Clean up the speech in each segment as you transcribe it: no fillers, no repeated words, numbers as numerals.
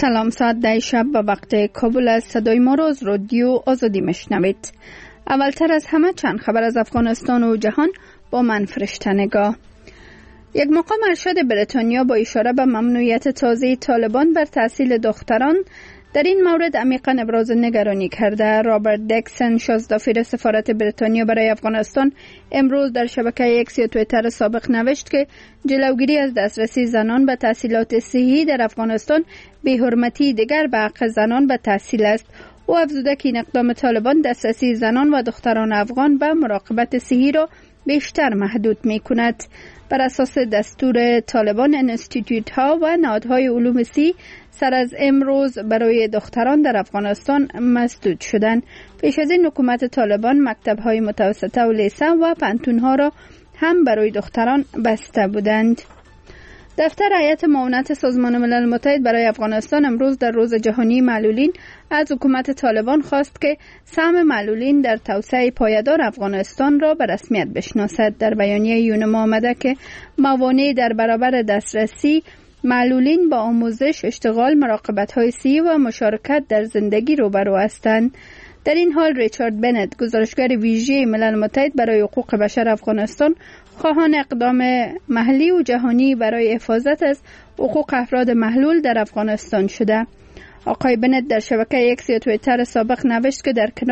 سلام، ساعت 10 شب به وقت کابل از صدای ما را از رادیو آزادی میشنوید. اولتر از همه چند خبر از افغانستان و جهان با من فرشته نگاه. یک مقام ارشد بریتانیا با اشاره به ممنوعیت تازه طالبان بر تحصیل دختران در این مورد عمیقا ابراز نگرانی کرده. رابرت دکسن، شازدافیر سفارت بریتانیا برای افغانستان، امروز در شبکه اکس یا توییتر سابق نوشت که جلوگیری از دسترسی زنان به تحصیلات صحی در افغانستان بی‌حرمتی دیگر به حق زنان به تحصیل است. او افزوده که این اقدام طالبان دسترسی زنان و دختران افغان به مراقبت صحی را بیشتر محدود می کند. بر اساس دستور طالبان، انستیتوت ها و نهادهای علوم صحی سر از امروز برای دختران در افغانستان مسدود شدند. پیش از این حکومت طالبان مکتب های متوسطه و لیسه و پانتون ها را هم برای دختران بسته بودند. دفتر هیئت معاونت سازمان ملل متحد برای افغانستان امروز در روز جهانی معلولین از حکومت طالبان خواست که سهم معلولین در توسعه پایدار افغانستان را به رسمیت بشناسد. در بیانیه یونما آمده که موانع در برابر دسترسی معلولین با آموزش، اشتغال، مراقبت‌های صحی و مشارکت در زندگی روبرو هستند. در این حال ریچارد بنت، گزارشگر ویژه ملل متحد برای حقوق بشر افغانستان، خواهان اقدام محلی و جهانی برای حفاظت از حقوق افراد محلول در افغانستان شده. آقای بنت در شبکه اکس یا توییتر سابق نوشت که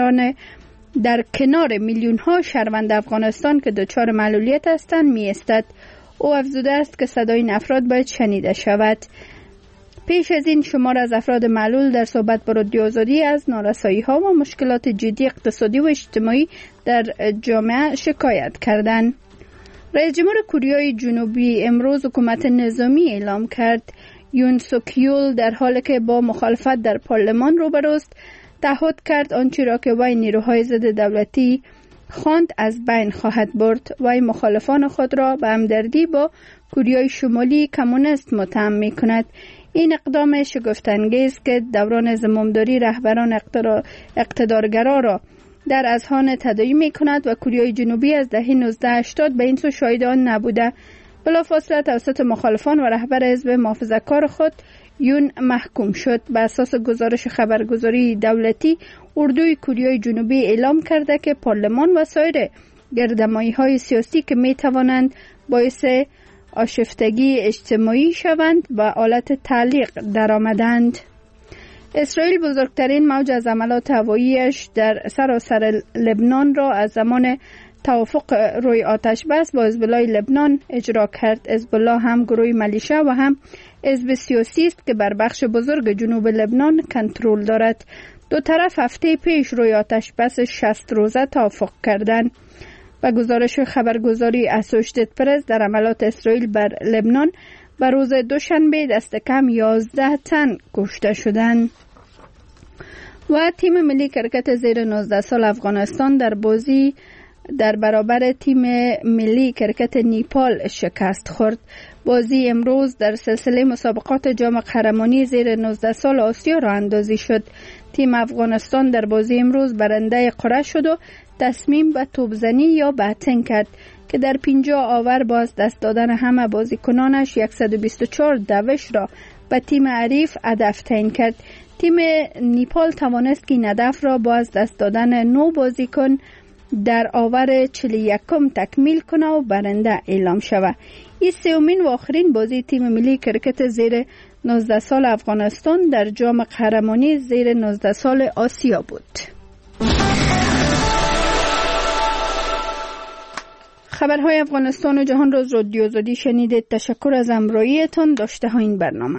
در کنار میلیون ها شهروند افغانستان که دچار معلولیت هستند می ایستد. او افزوده است که صدای این افراد باید شنیده شود. پیش از این شمار از افراد معلول در صحبت با رادیو آزادی از نارسایی ها و مشکلات جدی اقتصادی و اجتماعی در جامعه شکایت کردند. رئیس جمهور کره جنوبی امروز حکومت نظامی اعلام کرد. یون سوک یول در حالی که با مخالفت در پارلمان روبروست، تعهد کرد آنچه را که وی نیروهای ضد دولتی خواند از بین خواهد برد. وی مخالفان خود را به همدردی با کره شمالی کمونیست متهم می کند. این اقدام شگفت‌انگیز که دوران زمامداری رهبران اقتدارگرا را در اذهان تداعی می کند و کره جنوبی از دهه 1980 به این سو شاهد آن نبوده. بلافاصله توسط مخالفان و رهبر حزب محافظه‌کار خود یون محکوم شد. به اساس گزارش خبرگزاری دولتی، اردوی کره جنوبی اعلام کرده که پارلمان و سایر گردمایی‌های سیاسی که می توانند باعث آشفتگی اجتماعی شوند و حالت تعلیق درآمدند. اسرائیل بزرگترین موج از حملات هوایی‌اش در سراسر لبنان را از زمان توافق روی آتش بس با حزب الله لبنان اجرا کرد. حزب الله هم گروه ملیشه و هم حزب سیاسی است که بر بخش بزرگ جنوب لبنان کنترل دارد. دو طرف هفته پیش روی آتش بس 60 روزه توافق کردند. و گزارش خبرگزاری اسوشیتد پرس در حملات اسرائیل بر لبنان به روز دوشنبه دست کم 11 تن کشته شدند. و تیم ملی کرکت زیر 19 سال افغانستان در بازی در برابر تیم ملی کرکت نیپال شکست خورد. بازی امروز در سلسله مسابقات جام قهرمانی زیر 19 سال آسیا راه اندازی شد. تیم افغانستان در بازی امروز برنده قرعه شد و تصمیم به توپزنی یا بتنگ کرد که در 50 آور باز دست دادن همه بازیکنانش 124 دوش را به تیم حریف هدف تعیین کرد. تیم نیپال توانست که این هدف را باز دست دادن 9 بازیکن در آور 41 تکمیل کنه و برنده اعلام شود. این سومین و آخرین بازی تیم ملی کرکت زیر 19 سال افغانستان در جام قهرمانی زیر 19 سال آسیا بود. خبرهای افغانستان و جهان را رادیو آزادی شنیدید. تشکر از همراهیتان. داشته ها این برنامه.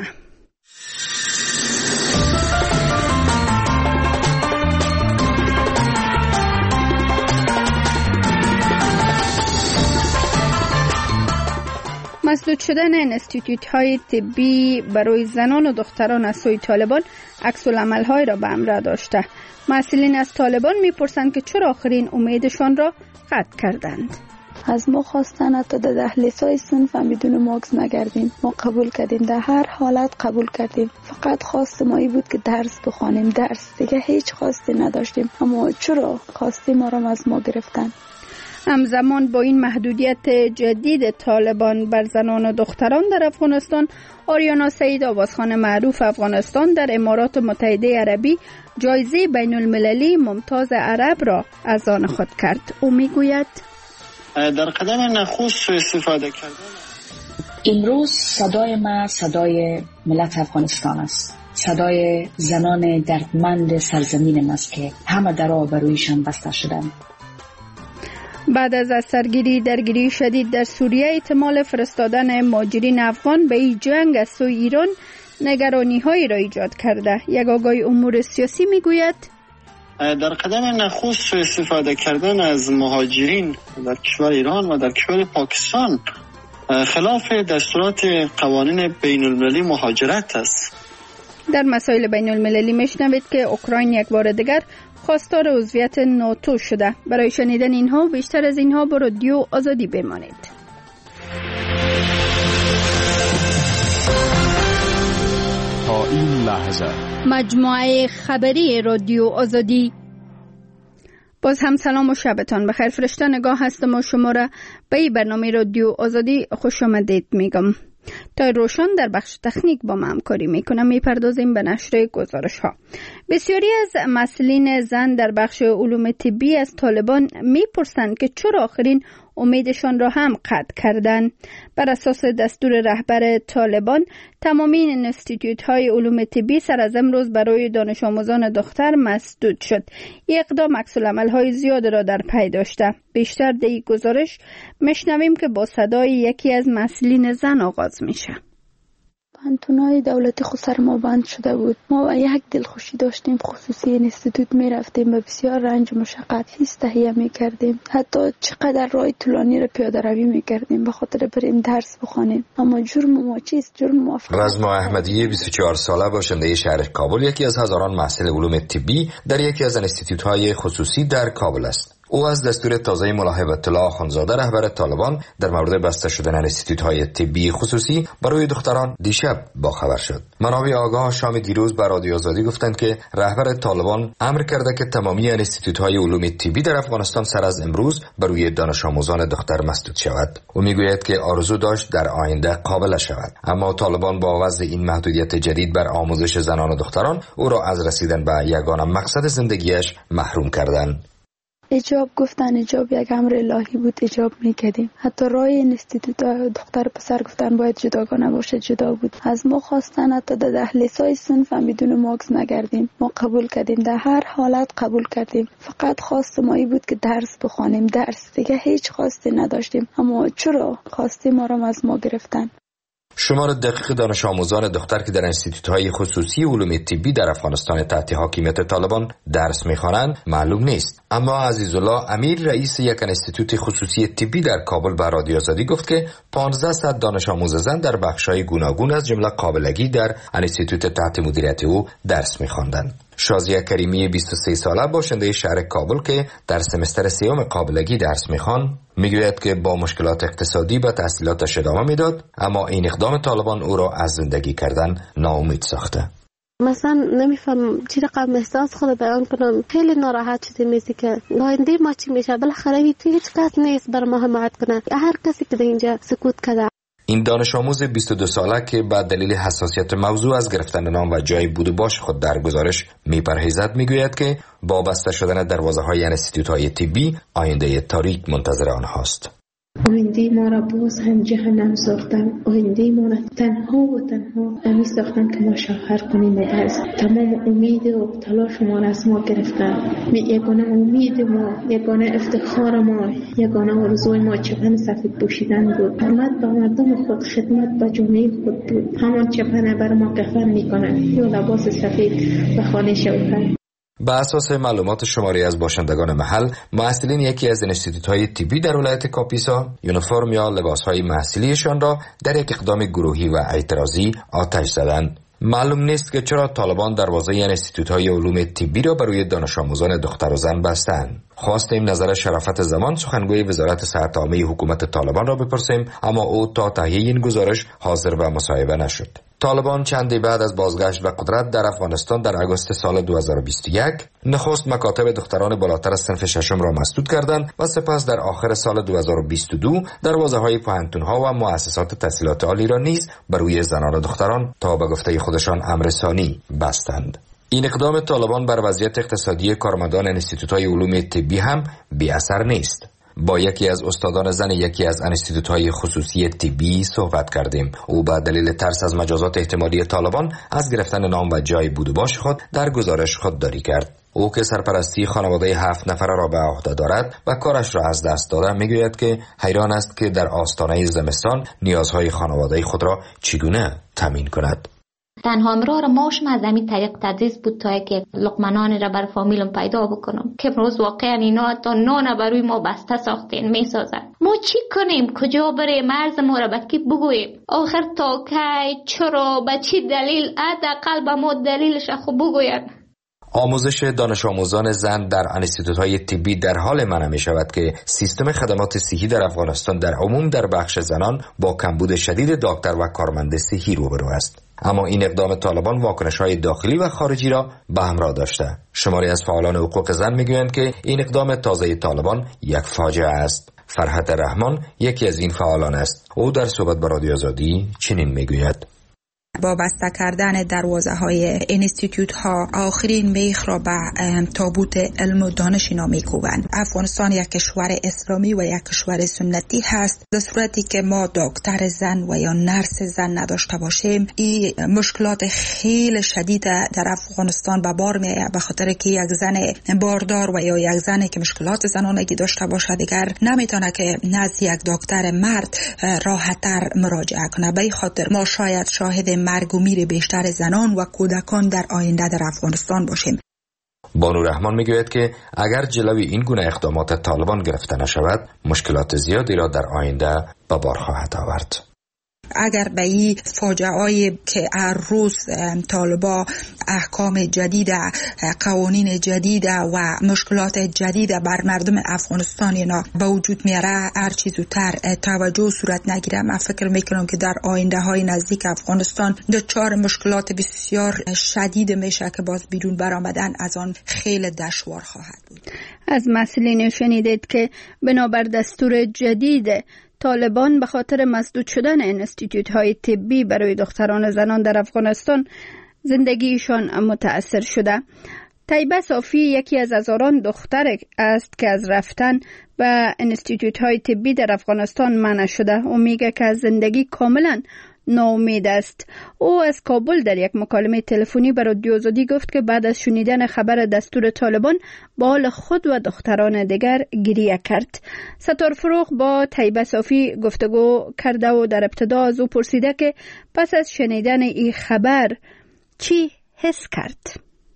مسدود شدن انستیتوت های طبی برای زنان و دختران از سوی طالبان عکس العمل های را به همراه داشته. مسئولین از طالبان میپرسند که چرا آخرین امیدشان را قطع کردند. از ما خواستن تا در دهلیزهای صنف هم بدون ماکس نگردیم. ما قبول کردیم، در هر حالت قبول کردیم. فقط خواست ما ای بود که درس بخوانیم، درس دیگه هیچ خواستی نداشتیم. اما چرا خواستی ما را از ما گرفتن؟ همزمان با این محدودیت جدید طالبان بر زنان و دختران در افغانستان، آریانا سعید آوازخان معروف افغانستان در امارات متحده عربی جایزه بین المللی ممتاز عرب را از آن خود کرد. او میگوید در قدم نخست استفاده کردن. امروز صدای ما صدای ملت افغانستان است، صدای زنان دردمند سرزمین است که همه در آبرویشان بسته شدند. بعد از سرگیری درگیری شدید در سوریه، احتمال فرستادن مهاجرین افغان به این جنگ از سوی ایران نگرانی هایی را ایجاد کرده. یک آگاه امور سیاسی میگوید در قدم نخست استفاده کردن از مهاجرین در کشور ایران و در کشور پاکستان خلاف دستورات قوانین بین المللی مهاجرت است. در مسائل بین المللی میشنوید که اوکراین یک بار دیگر خواستار عضویت ناتو شده. برای شنیدن اینها و بیشتر از اینها با رادیو آزادی بمانید. تا این لحظه مجموعه خبری رادیو آزادی. باز هم سلام و شبتان بخیر. فرشته نگاه هستم و شما را به این برنامه رادیو آزادی خوش آمدید میگم. تا روشن در بخش تکنیک با ما همکاری میکنم. میپردازیم به نشر گزارش ها. بسیاری از مسئولین زن در بخش علوم طبی از طالبان میپرسند که چرا آخرین امیدشان را هم قطع کردند. بر اساس دستور رهبر طالبان تمامی این انستیتوت های علوم طبی سر از امروز برای دانش آموزان دختر مسدود شد. این اقدام عکس العمل های زیاد را در پی داشته. بیشتر در این گزارش میشنویم که با صدای یکی از مسئولین زن آغاز میشه. پانتونای دولتی خود سر ما بند شده بود. ما یک دلخوشی داشتیم، خصوصی اینستیتوت می رفتیم و بسیار رنج و مشقت فیس تهیه می کردیم. حتی چقدر راه طولانی را پیاده روی می کردیم به خاطر بریم درس بخوانیم. اما جرم ما چیست؟ جرم ما رزما احمدی 24 ساله باشنده شهر کابل، یکی از هزاران محصل علوم طبی در یکی از انستیتوت های خصوصی در کابل است. او از دستور تازه ملاحبت الله آخوندزاده رهبر طالبان در مورد بسته شدن انستیتوت‌های طبی خصوصی برای دختران دیشب باخبر شد. منابع آگاه شام دیروز به رادیو آزادی گفتند که رهبر طالبان امر کرده که تمامی انستیتوت‌های علوم طبی در افغانستان سر از امروز برای دانش آموزان دختر مسدود شود. او میگوید که آرزو داشت در آینده قابل شود، اما طالبان با وضع این محدودیت جدید بر آموزش زنان و دختران او را از رسیدن به یگانه مقصد زندگیش محروم کردند. اجاب گفتن، اجاب یک امر الهی بود، اجاب میکردیم. حتی راه اینستیتوت دختر پسر گفتن باید جداگانه باشه، جدا بود. از ما خواستن حتی در دهلیزهای صنف هم بدون ماکس نگردیم. ما قبول کردیم، در هر حالت قبول کردیم. فقط خواست ما ای بود که درس بخوانیم، درس، دیگه هیچ خواستی نداشتیم. اما چرا خواستی ما را از ما گرفتن؟ شمار دقیق دانش آموزان دختر که در انستیتوت‌های خصوصی علوم طبی در افغانستان تحت حاکمیت طالبان درس می‌خوانند معلوم نیست. اما عزیزالله امیر رئیس یک انستیتوت خصوصی طبی در کابل به رادیو آزادی گفت که 1500 دانش آموز زن در بخش‌های گوناگون از جمله قابلگی در انستیتوت تحت مدیریت او درس می‌خواندند. شازیه کریمی 23 ساله باشنده شهر کابل که در سمستر سیوم قابلگی درس می‌خواند میگوید که با مشکلات اقتصادی به تحصیلاتش ادامه میداد، اما این اقدام طالبان او را از زندگی کردن ناامید ساخته. مثلا نمیفهم چی رقم احساس خود بیان کنم. خیلی ناراحت شدیم میزی که آینده ما چی میشه. بالاخره هیچ کس نیست بر ما حمایت کنه. هر کسی که اینجا سکوت کرده. این دانش آموز 22 ساله که به دلیل حساسیت موضوع از گرفتن نام و جای بود و باش خود در گزارش میپرهیزد میگوید که با بسته شدن دروازه‌های انستیتوت‌های طبی آینده تاریک منتظر آنهاست. آینده ما را باز هم جهنم ساختن. آینده ما را تنها و تنها امی ساختن که ما شوهر کنیم و بس تمام امید و تلاش ما را از ما گرفتن. یگانه امید ما، یگانه افتخار ما، یگانه آرزوی ما چپن سفید پوشیدن بود. خدمت به مردم خود، خدمت به جامعه خود بود. همان چپن بر ما کفن میکنن یا لباس سفید به خانه شوهر. به اساس معلومات شماری از باشندگان محل، محصلین یکی از انستیتوت‌های طبی در ولایت کاپیسا یونیفرم یا لباس‌های محصولیشان را در یک اقدام گروهی و اعتراضی آتش زدند. معلوم نیست که چرا طالبان دروازه انستیتوت‌های علوم طبی را برای دانش آموزان دختر و زن بستند. خواستیم نظر شرافت زمان سخنگوی وزارت صحت عامه حکومت طالبان را بپرسیم، اما او تا تهیه این گزارش حاضر و مصاحبه نشد. طالبان چندی بعد از بازگشت به قدرت در افغانستان در آگوست سال 2021 نخست مکاتب دختران بالاتر از صنف ششم را مسدود کردند و سپس در آخر سال 2022 دروازه‌های پوهنتون‌ها و مؤسسات تحصیلات عالی را نیز بر روی زنان و دختران تا به گفته خودشان امر ثانی بستند. این اقدام طالبان بر وضعیت اقتصادی کارمندان انستیتوت‌های علوم طبی هم بی اثر نیست. با یکی از استادان زن یکی از انستیتوت‌های خصوصی طبی صحبت کردیم. او به دلیل ترس از مجازات احتمالی طالبان از گرفتن نام و جای بود و باش خود در گزارش خودداری کرد. او که سرپرستی خانواده 7 نفر را به عهده دارد و کارش را از دست داده میگوید که حیران است که در آستانه زمستان نیازهای خانواده خود را چگونه تامین کند. تنها امرار ماشم از همین طریق تدریس بود تا که لقمنان را بر فامیلم پیدا بکنم که امروز واقعا اینا تا نان برای ما بسته ساختین میسازن. ما چی کنیم؟ کجا بریم؟ مرز ما را به کی بگوییم؟ آخر تا کی؟ چرا؟ به چی دلیل؟ حداقل به ما دلیلش خود بگوین. آموزش دانش آموزان زن در انستیتوت‌های طبی در حال منع می شود که سیستم خدمات صحی در افغانستان در عموم در بخش زنان با کمبود شدید دکتر و کارمند صحی روبرو است. اما این اقدام طالبان واکنش‌های داخلی و خارجی را به همراه داشته. شماری از فعالان حقوق زن میگویند که این اقدام تازه طالبان یک فاجعه است. فرحت رحمان یکی از این فعالان است. او در صحبت با رادیو آزادی چنین میگوید: با بسته کردن دروازه های انستیتوت ها آخرین میخ را به تابوت علم و دانش اینا میکوبند. افغانستان یک کشور اسلامی و یک کشور سنتی هست. در صورتی که ما دکتر زن و یا نرس زن نداشته باشیم، این مشکلات خیلی شدید در افغانستان به بار میآید، به خاطر که یک زن باردار و یا یک زنی که مشکلات زنانگی داشته باشه دیگر نمیتونه که نزد یک دکتر مرد راحت‌تر مراجعه کنه. به این خاطر ما شاید شاهد مرگ و میر بیشتر زنان و کودکان در آینده در افغانستان باشیم. بانو رحمان میگوید که اگر جلوی این گونه اقدامات طالبان گرفته نشود، مشکلات زیادی را در آینده به بار خواهد آورد. اگر به این فاجعه‌ای که هر روز طالبا احکام جدید، قوانین جدید و مشکلات جدید بر مردم افغانستان اینا به وجود میاره، هر چی زودتر توجه صورت نگیره، من فکر میکنم که در آینده های نزدیک افغانستان دچار مشکلات بسیار شدید میشه که باز بیرون برآمدن از آن خیلی دشوار خواهد بود. از مسئولین شنیدید که بنابر دستور جدید طالبان به خاطر مسدود شدن انستیتوت های طبی برای دختران و زنان در افغانستان زندگیشان متأثر شده. طیبه صافی یکی از هزاران دختر است که از رفتن به انستیتوت های طبی در افغانستان منع شده. او میگه که از زندگی کاملا ناامید است. او از کابل در یک مکالمه تلفنی با رادیو آزادی گفت که بعد از شنیدن خبر دستور طالبان با حال خود و دختران دیگر گریه کرد. ستار فروغ با طیبه صافی گفتگو کرده و در ابتدا از او پرسیده که پس از شنیدن این خبر چی حس کرد؟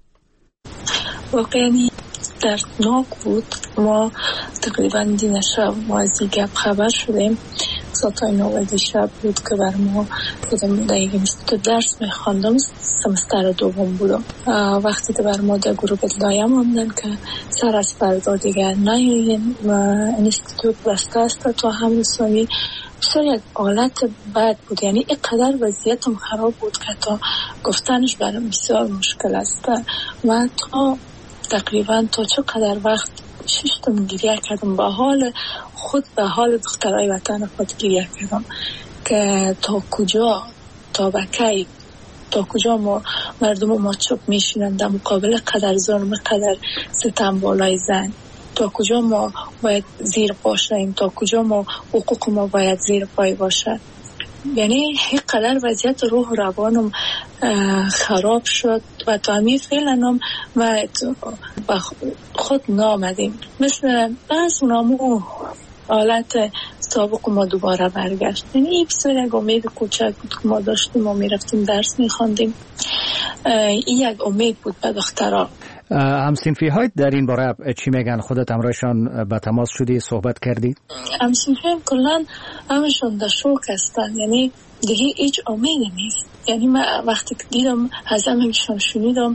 واقعا دردناک بود. ما تقریبا دین شب ما از این گپ خبر شدیم. ساعتای 9 شب بود که بر ما خودم در یک انستیتوت درس میخواندم، سمستر دوم بودم. وقتی که بر ما در گروه اطلاعیه موندن که سر از فردا دیگر نیاین و انستیتوت بسته است تا هم رسانی، بسیار یک حالت بد بود. یعنی اینقدر وضعیتم خراب بود که تا گفتنش برام بسیار مشکل است. و تا تقریبا تا چقدر وقت ششتم گریه کردم، به حال خود به حال دخترای وطن خود گریه کردم که تا کجا، تا بکی، تا کجا ما مردم ما چوب میشینن در مقابل قدر ظلم، قدر ستم بالای زن، تا کجا ما باید زیر باشیم، تا کجا ما حقوق ما باید زیر پای باشد. یعنی هیچ قدر وضعیت روح و روانم خراب شد و تا همی فعلا ما خود نامدیم. مثل بعض نامو حالت سابق ما دوباره برگشت. یعنی این بسیار یک امید کوچک بود که ما داشتیم، ما میرفتیم درس میخواندیم. این یک امید بود به دخترها. همسنفی های در این باره چی میگن؟ خودت همراهشان به تماس شدی، صحبت کردی؟ همسنفی هم کلن همشون در شوک هستن. یعنی دیگه هیچ امیدی نیست. یعنی من وقتی که دیدم از همشون شنیدم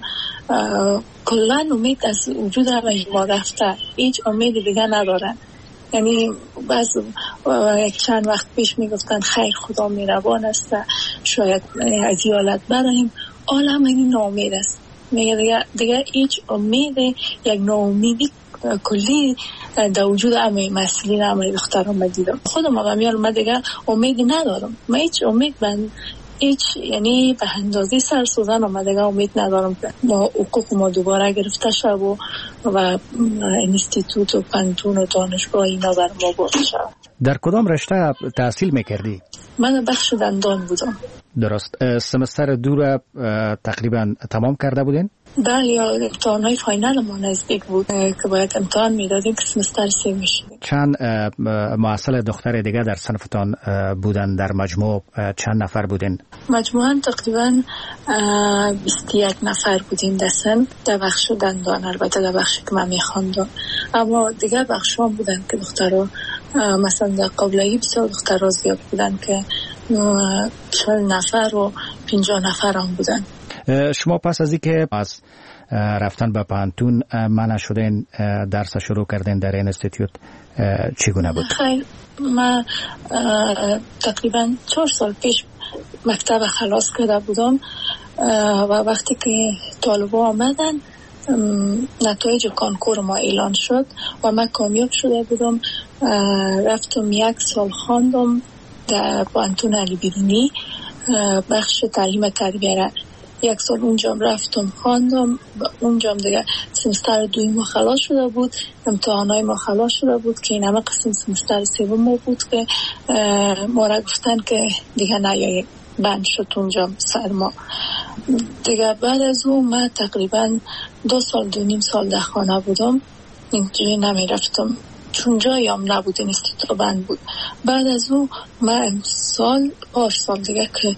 کلن امید از وجود ما رفته، هیچ امیدی دیگه ندارن. یعنی بعض یک چند وقت پیش میگفتن خیر خدا مهربان است شاید از ایالت برایم، عالم این ناامید است. میگه دیگه هیچ امید، یک ناامیدی کلی در وجود همه مسئولین همه دختران ما دیدم. خودم هم میال من دیگه امیدی ندارم، من هیچ امید هیچ یعنی به اندازه سر سوزن و دیگه امید ندارم ما حقوق ما دوباره گرفته شد و انستیتوت و پانتون و دانشگاه اینا بر ما برده شد. در کدام رشته تحصیل میکردی؟ من بخش دندان بودم. درست. سمستر دو تقریبا تمام کرده بودین؟ بله، یا امتحانهای فاینال ما نزدیک بود که باید امتحان میدادیم که سمستر 3 میشید. چند معسل دختر دیگه در صنفتان بودن؟ در مجموع چند نفر بودین؟ مجموعاً تقریبا 21 نفر بودیم در بخش دندان، البته در بخشی که من میخواندم، اما دیگه بخش هم بودن که دخترها مثلا در قابله‌ای بسیار دخترها زیاد بودن که 40 نفر و 50 نفر هم بودن. شما پس از اینکه از رفتن به پانتون منع شدین درس شروع کردین در اینستیتوت چگونه بود؟ خیلی من تقریبا 4 سال پیش مکتب خلاص کرده بودم و وقتی که طالبا آمدن نتایج کنکور ما اعلان شد و من کامیاب شده بودم. رفتم 1 سال خواندم در پانتون علی بیرونی بخش تعلیم تربیه. 1 سال اونجا رفتم خواندم، اونجا دیگه سمستر 2 ما خلاص شده بود، امتحانای ما خلاص شده بود که این همه قسم سمستر 3 ما بود که ما را گفتن که دیگه نیایی، بند شد اونجا سر ما دیگه. بعد از اون من تقریبا 2 سال 2.5 سال در خانه بودم، اینجوری نمی رفتم چون جایام نبود، اینستیتوت بند بود. بعد از اون من پارسال دیگه که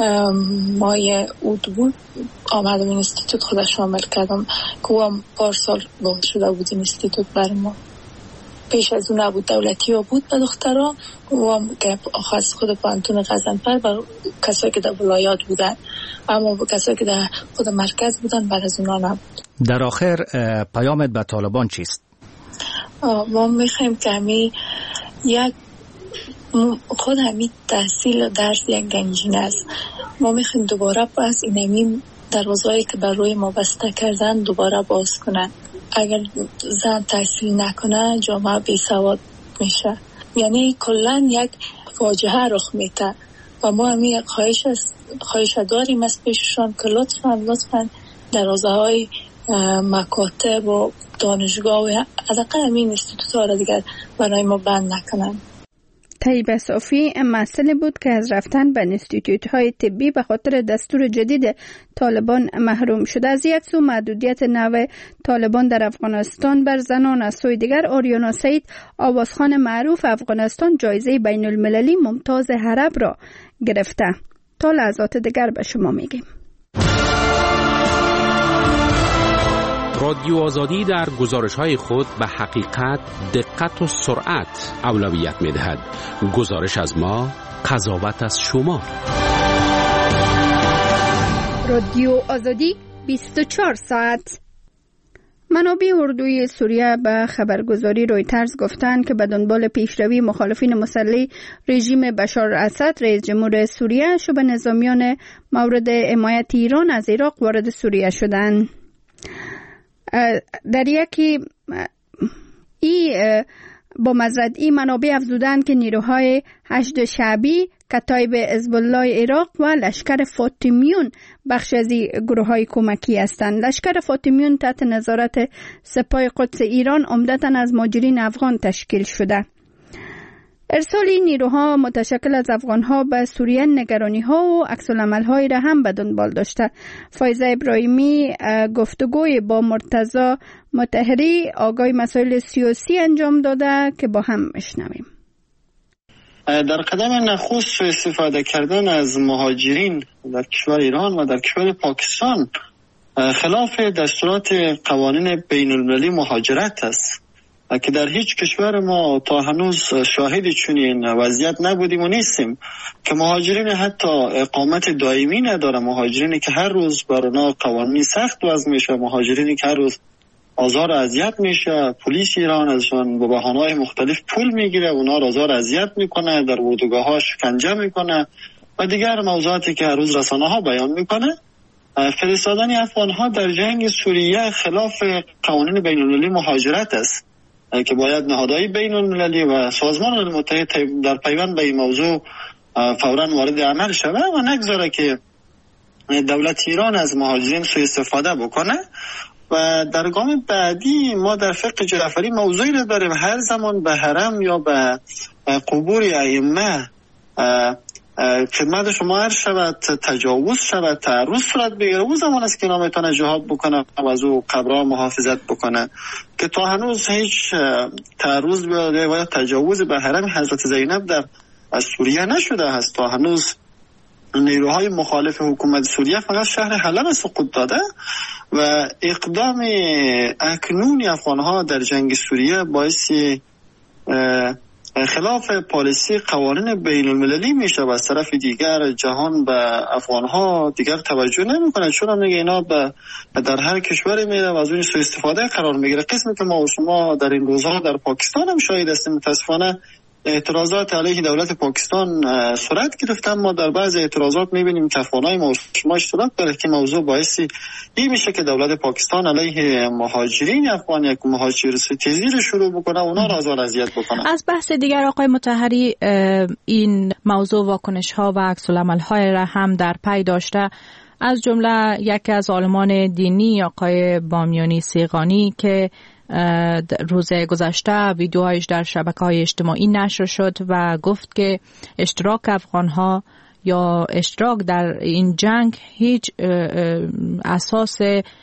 مای اود بود آمدم اینستیتوت خودش شامل کردم که هم پارسال باز شده بود اینستیتوت بر ما. پیش از اون نبود، دولتی ها بود به دخترها و هم که خاص خود پانتون غزنفر و کسایی که در ولایات بودن، اما کسایی که در خود مرکز بودن بعد از اونا نبود. در آخر پیامت به طالبان چیست؟ ما میخوایم که خود همین تحصیل و درس یک گنجینه است. ما میخوایم دوباره باز این دروازه‌ای که بر روی ما بسته کردن دوباره باز کنن. اگر زن تحصیل نکنه جامعه بی سواد میشه، یعنی کلا یک فاجعه رخ میده و ما همین خواهش داریم از پیششان که لطفاً دروازه‌های مکاتب و دانشگاه و حداقل همین اینستیتوت ها را دیگر برای ما بند نکنن. طیبه صافی مسئله بود که از رفتن به اینستیتوت های طبی به خاطر دستور جدید طالبان محروم شده. از یک سو محدودیت نو طالبان در افغانستان بر زنان، از سوی دیگر آریانا سعید آوازخوان معروف افغانستان جایزه بین المللی ممتاز عرب را گرفته. تا لحظات دیگر به شما میگیم. رادیو آزادی در گزارش‌های خود به حقیقت، دقت و سرعت اولویت می‌دهد. گزارش از ما، قضاوت از شما. رادیو آزادی 24 ساعت. منابع اردوی سوریه به خبرگزاری رویترز گفتند که به دنبال پیشروی مخالفین مسلح رژیم بشار اسد، رئیس جمهور سوریه، شبه نظامیان مورد حمایت ایران از عراق وارد سوریه شدند. در یکی با مزرد این منابع افزودند که نیروهای حشد شعبی، کتایب حزب الله عراق و لشکر فاطمیون بخش از گروه های کمکی هستند. لشکر فاطمیون تحت نظارت سپاه قدس ایران عمدتاً از مهاجرین افغان تشکیل شده. ارسال این نیروها متشکل از افغانها به سوریه نگرانی‌ها و عکس‌العمل‌هایی را هم به دنبال داشته. فایزه ابراهیمی گفتگوی با مرتضی مطهری آگاه مسائل سیاسی انجام داده که با هم میشنویم. در قدم نخست استفاده کردن از مهاجرین در کشور ایران و در کشور پاکستان خلاف دستورات قوانین بین المللی مهاجرت است که در هیچ کشور ما تا هنوز شاهد چنین وضعیت نبودیم و نیستیم که مهاجرین حتی اقامت دائمی ندارن، مهاجرینی که هر روز بر اونها قوانین سخت وضع میشه، مهاجرینی که هر روز آزار و اذیت میشه. پلیس ایران ازشون با بهانه‌های مختلف پول میگیره، اونا رو آزار و اذیت میکنه، در اردوگاه‌ها شکنجه میکنه و دیگر موضوعاتی که هر روز رسانه‌ها بیان میکنه. فرستادن افغان‌ها در جنگ سوریه خلاف قوانین بین‌المللی مهاجرت است که باید نهادهای بین‌المللی و سازمان ملل متحد در پیوند به این موضوع فوراً وارد عمل شود و نگذاره که دولت ایران از مهاجرین سوء استفاده بکنه. و در گام بعدی ما در فقه جعفری موضوعی رو داریم، هر زمان به حرم یا به قبور ائمه خدمت شما هر شود، تجاوز شود، تعرض صورت بگیره، اون زمان است که نامیتونه جهاد بکنه و از او قبرها محافظت بکنه که تا هنوز هیچ تعرض و تجاوز به حرم حضرت زینب در سوریه نشده است. تا هنوز نیروهای مخالف حکومت سوریه فقط شهر حلب سقوط داده و اقدام اکنون افغانها در جنگ سوریه باعث خلاف پالیسی قوانین بین المللی میشه و از طرف دیگر جهان به افغانها دیگر توجه نمیکنه، چون میگه اینا در هر کشوری میره و از اون سوء استفاده قرار میگیره. قسمی که ما و شما در این روزها در پاکستان هم شاهد هستیم. متاسفانه اعتراضات علیه دولت پاکستان صورت گرفته، ما در بعض اعتراضات میبینیم که افغانای ما شما اشتراک داره که موضوع باعثی این میشه که دولت پاکستان علیه مهاجرین افغان یک مهاجر ستیزی رو شروع بکنه، اونا را آزار اذیت بکنه. از بحث دیگر آقای مطهری، این موضوع واکنش ها و عکس العمل های را هم در پی داشته، از جمله یکی از عالمان دینی آقای بامیانی سیغانی که روز گذشته ویدیوهایش در شبکه‌های اجتماعی نشر شد و گفت که اشتراک افغان‌ها یا اشتراک در این جنگ هیچ اساس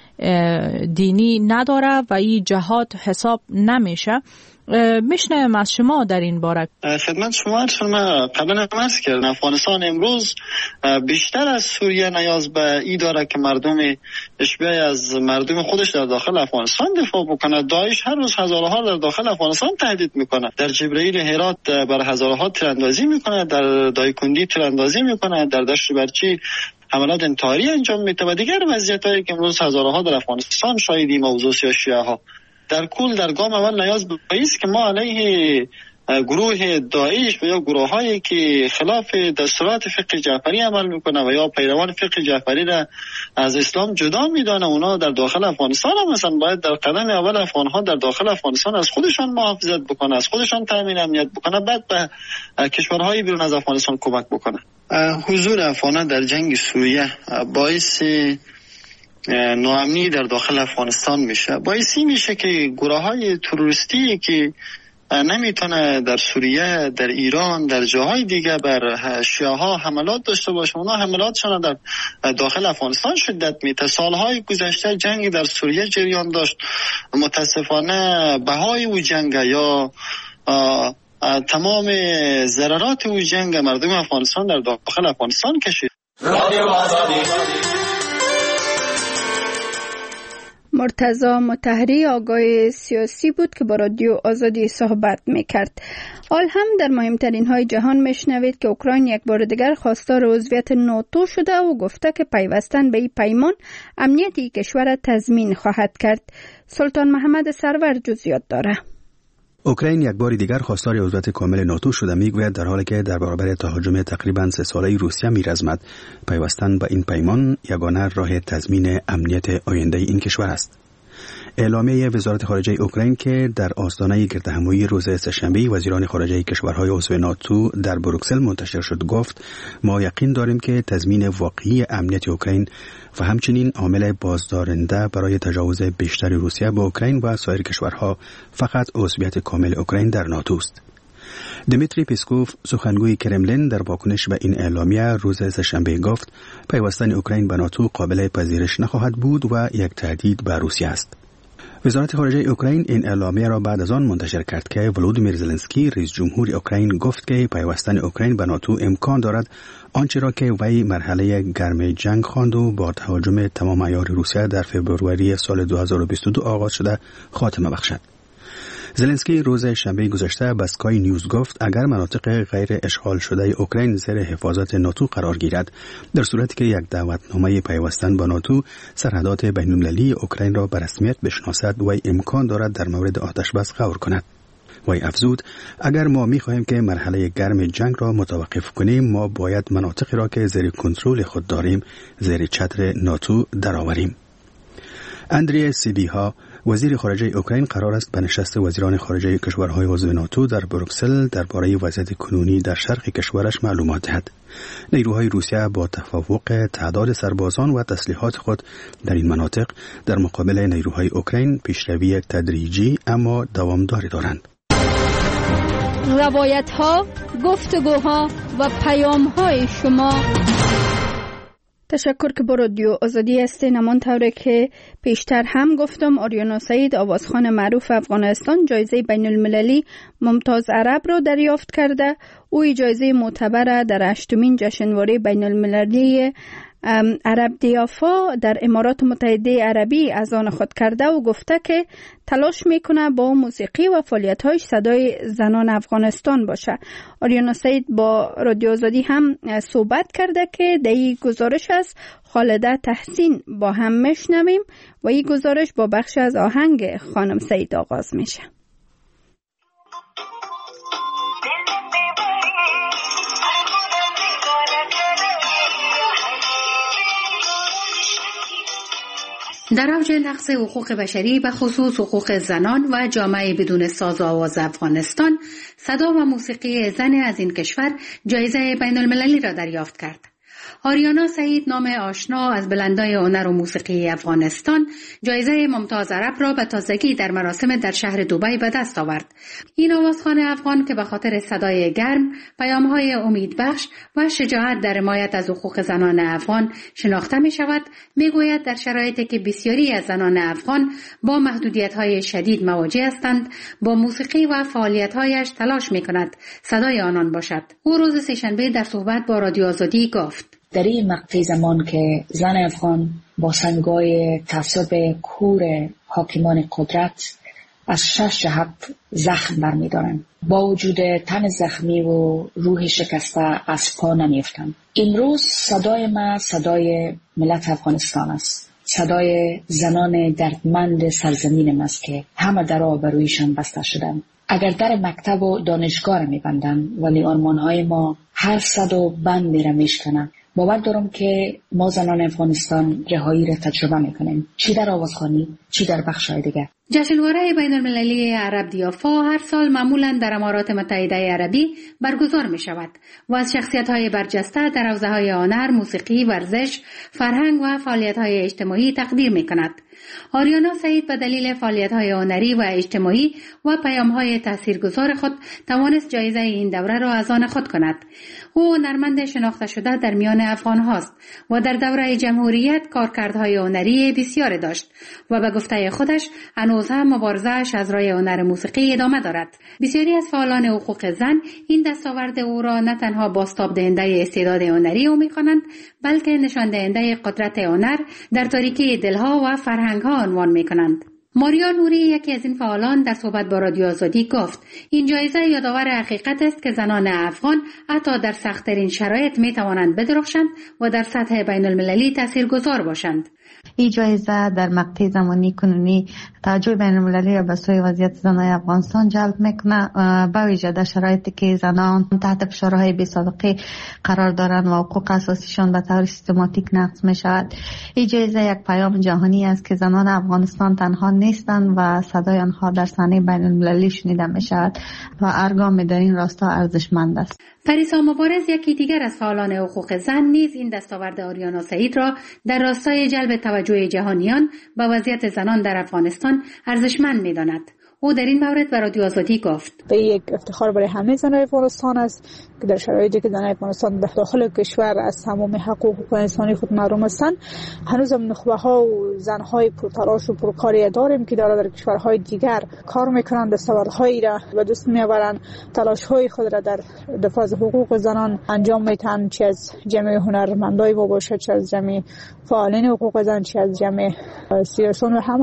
دینی نداره و این جهاد حساب نمیشه. میشنویم از شما در این باره. خدمت شما قبلا عرض کردم افغانستان امروز بیشتر از سوریه نیاز به ای داره که مردم اشبیه از مردم خودش در داخل افغانستان دفاع بکنه. داعش هر روز هزارها در داخل افغانستان تهدید میکنه، در جبرئیل هرات بر هزارها تیراندازی میکنه، در دایکندی تیراندازی میکنه، در دشت برچی حملات انتحاری انجام میده و دیگر وضعیتایی که امروز هزارها در افغانستان شاهدی موضوع شیعه ها. در کل در گام اول نیاز به است که ما علیه گروه داعش و یا گروه هایی که خلاف دستورات فقه جعفری عمل میکنه و یا پیروان فقه جعفری را از اسلام جدا میدانه، اونا در داخل افغانستان هم مثلا باید در قدم اول افغان ها در داخل افغانستان از خودشان محافظت بکنه، از خودشان تامین امنیت بکنه، بعد به کشورهای بیرون از افغانستان کمک بکنه. حضور افغانان در جنگ سوریه باعث ناامنی در داخل افغانستان میشه، باعثی میشه که گروه‌های تروریستی که نمیتونه در سوریه، در ایران، در جاهای دیگه بر شیعه ها حملات داشته باشه، اونا حملاتشان در داخل افغانستان شدت میده. سالهای گذشته جنگ در سوریه جریان داشت، متاسفانه بهای او جنگ یا تمام ضررات او جنگ مردم افغانستان در داخل افغانستان کشید. مرتضی مطهری آگاه سیاسی بود که با رادیو آزادی صحبت میکرد. حال هم در مهمترین های جهان میشنوید که اوکراین یک بار دیگر خواستار عضویت ناتو شده و گفته که پیوستن به این پیمان امنیتی کشور تضمین خواهد کرد. سلطان محمد سرور جزئیات داره. اوکراین یک بار دیگر خواستار عضویت کامل ناتو شده میگوید در حالی که در برابر تهاجم تقریباً 3 ساله روسیه میرزمد پیوستن به این پیمان یگانه راه تضمین امنیت آینده این کشور است. اعلامیه وزارت خارجه اوکراین که در آستانه گردهمایی روز سه‌شنبه وزیران خارجه کشورهای عضو ناتو در بروکسل منتشر شد گفت ما یقین داریم که تضمین واقعی امنیت اوکراین و همچنین عامل بازدارنده برای تجاوز بیشتر روسیه به اوکراین و سایر کشورها فقط عضویت کامل اوکراین در ناتو است. دمیتری پیسکوف سخنگوی کرملین در واکنش به این اعلامیه روز سه‌شنبه گفت پیوستن اوکراین به ناتو قابل پذیرش نخواهد بود و یک تهدید به روسیه است. وزارت خارجه اوکراین این اعلامیه را بعد از آن منتشر کرد که ولودیمیر زلنسکی رئیس جمهور اوکراین گفت که پیوستن اوکراین به ناتو امکان دارد آنچه را که وی مرحله گرم جنگ خواند و با تهاجم تمام عیار روسیه در فوریه سال 2022 آغاز شده خاتمه بخشد. زلنسکی روز شنبه گذشته به اسکای نیوز گفت اگر مناطق غیر اشغال شده اوکراین زیر حفاظت ناتو قرار گیرد، در صورتی که یک دعوتنامه پیوستن با ناتو سرحدات بین‌المللی اوکراین را به رسمیت بشناسد و امکان دارد در مورد آتش بس غور کند. وی افزود اگر ما می‌خواهیم که مرحله گرم جنگ را متوقف کنیم، ما باید مناطقی را که زیر کنترل خود داریم زیر چتر ناتو درآوریم. اندری سیبیها وزیر خارجه اوکراین قرار است به نشست وزیران خارجه کشورهای عضو ناتو در بروکسل درباره وضعیت کنونی در شرق کشورش معلومات دهد. نیروهای روسیه با تفوق تعداد سربازان و تسلیحات خود در این مناطق در مقابل نیروهای اوکراین پیشروی تدریجی اما دوامداری دارند. روایت‌ها، گفتگوها و پیام‌های شما. تشکر که با رادیو آزادی هستین. همان طوره که پیشتر هم گفتم، آریانا سعید، آوازخوان معروف افغانستان، جایزه بین المللی ممتاز عرب را دریافت کرده. او جایزه معتبر در 8مین جشنواره بین المللی عرب دیافا در امارات متحده عربی از آن خود کرده و گفته که تلاش میکنه با موسیقی و فعالیت‌هایش صدای زنان افغانستان باشه. آریانا سعید با رادیو آزادی هم صحبت کرده که در این گزارش از خالده تحسین با هم میشنویم و این گزارش با بخش از آهنگ خانم سعید آغاز میشه. در اوج نقض حقوق بشری و خصوص حقوق زنان و جامعه بدون ساز و آواز افغانستان، صدا و موسیقی زن از این کشور جایزه بین المللی را دریافت کرد. آریانا سعید، نام آشنا از بلندای هنر و موسیقی افغانستان، جایزه ممتاز عرب را به تازگی در مراسم در شهر دبی به دست آورد. این آوازخوان افغان که به خاطر صدای گرم، پیام‌های امیدبخش و شجاعت در حمایت از حقوق زنان افغان شناخته می شود، می گوید در شرایطی که بسیاری از زنان افغان با محدودیت‌های شدید مواجه هستند، با موسیقی و فعالیت‌هایش تلاش می کند صدای آنان باشد. او روز سه‌شنبه در صحبت با رادیو آزادی گفت: در این مقطع زمان که زن افغان با سنگای تعصب کور حاکمان قدرت از 6 جهت زخم برمی‌دارند، با وجود تن زخمی و روح شکسته از پا نمی‌افتند. امروز صدای ما صدای ملت افغانستان است، صدای زنان دردمند سرزمین است که همه در آبرویشان بسته شدند. اگر در مکتب و دانشگاه را می‌بندند ولی آرمان‌های ما هر صد بند را می‌شکنند. باور دارم که ما زنان افغانستان رهایی را تجربه میکنیم، چی در آوازخوانی، چی در بخش‌های دیگر. جشنواره بین المللی عرب دیافا هر سال معمولاً در امارات متحده عربی برگزار می شود و از شخصیت‌های برجسته در حوزه‌های هنر، موسیقی، ورزش، فرهنگ و فعالیت‌های اجتماعی تقدیر می کند. آریانا سعید به دلیل فعالیت‌های هنری و اجتماعی و پیام‌های تاثیرگذار خود توانست جایزه این دوره را از آن خود کند. او هنرمند شناخته شده در میان افغان‌هاست و در دوره جمهوریت کارکردهای هنری بسیار داشت و به گفته خودش هنوز هم مبارزه‌اش از راه هنر موسیقی ادامه دارد. بسیاری از فعالان حقوق زن این دستاورد او را نه تنها بازتاب دهنده استعداد هنری او می‌خوانند، بلکه نشان دهنده قدرت هنر در تاریکی دلها و فرهنگ‌ها عنوان می‌کنند. ماریا نوری، یکی از این فعالان، در صحبت با رادیو آزادی گفت: این جایزه یادآور حقیقت است که زنان افغان حتی در سخت‌ترین شرایط می‌توانند بدرخشند و در سطح بین‌المللی تاثیرگذار باشند. این جایزه در مقطع زمانی کنونی توجه بین‌المللی را به سوی وضعیت زنان افغانستان جلب میکنه، به ویژه در شرایطی که زنان تحت فشارهای بی‌سابقه قرار دارند و حقوق اساسیشان به طور سیستماتیک نقض میشود. این جایزه یک پیام جهانی است که زنان افغانستان تنها نیستند و صدای آنها در صحنه بین‌المللی شنیده میشود و هر گام در این راستا ارزشمند است. پریسا مبارز، یکی دیگر از فعالان حقوق زن، نیز این دستاورد آریانا سعید را در راستای جلب توجه جهانیان به وضعیت زنان در افغانستان ارزشمند می‌داند. او در این مورد به رادیو آزادی گفت: به یک افتخار برای همه زنان افغانستان است که در شرایطی که زنان افغانستان به داخل کشور از تمام حقوق انسانی خود محروم هستند، هنوز هم نخبه‌ها و زن‌های پرتلاش و پرکاری داریم که در کشورهای دیگر کار می‌کنند، دستاوردهایی را به دست می‌آورند، تلاش‌های خود را در دفاع از حقوق زنان انجام می‌دهند، چه از جمع هنرمندای باشد، چه از جمع فعالین حقوق زن، چه از جمع سیاسیون و همه.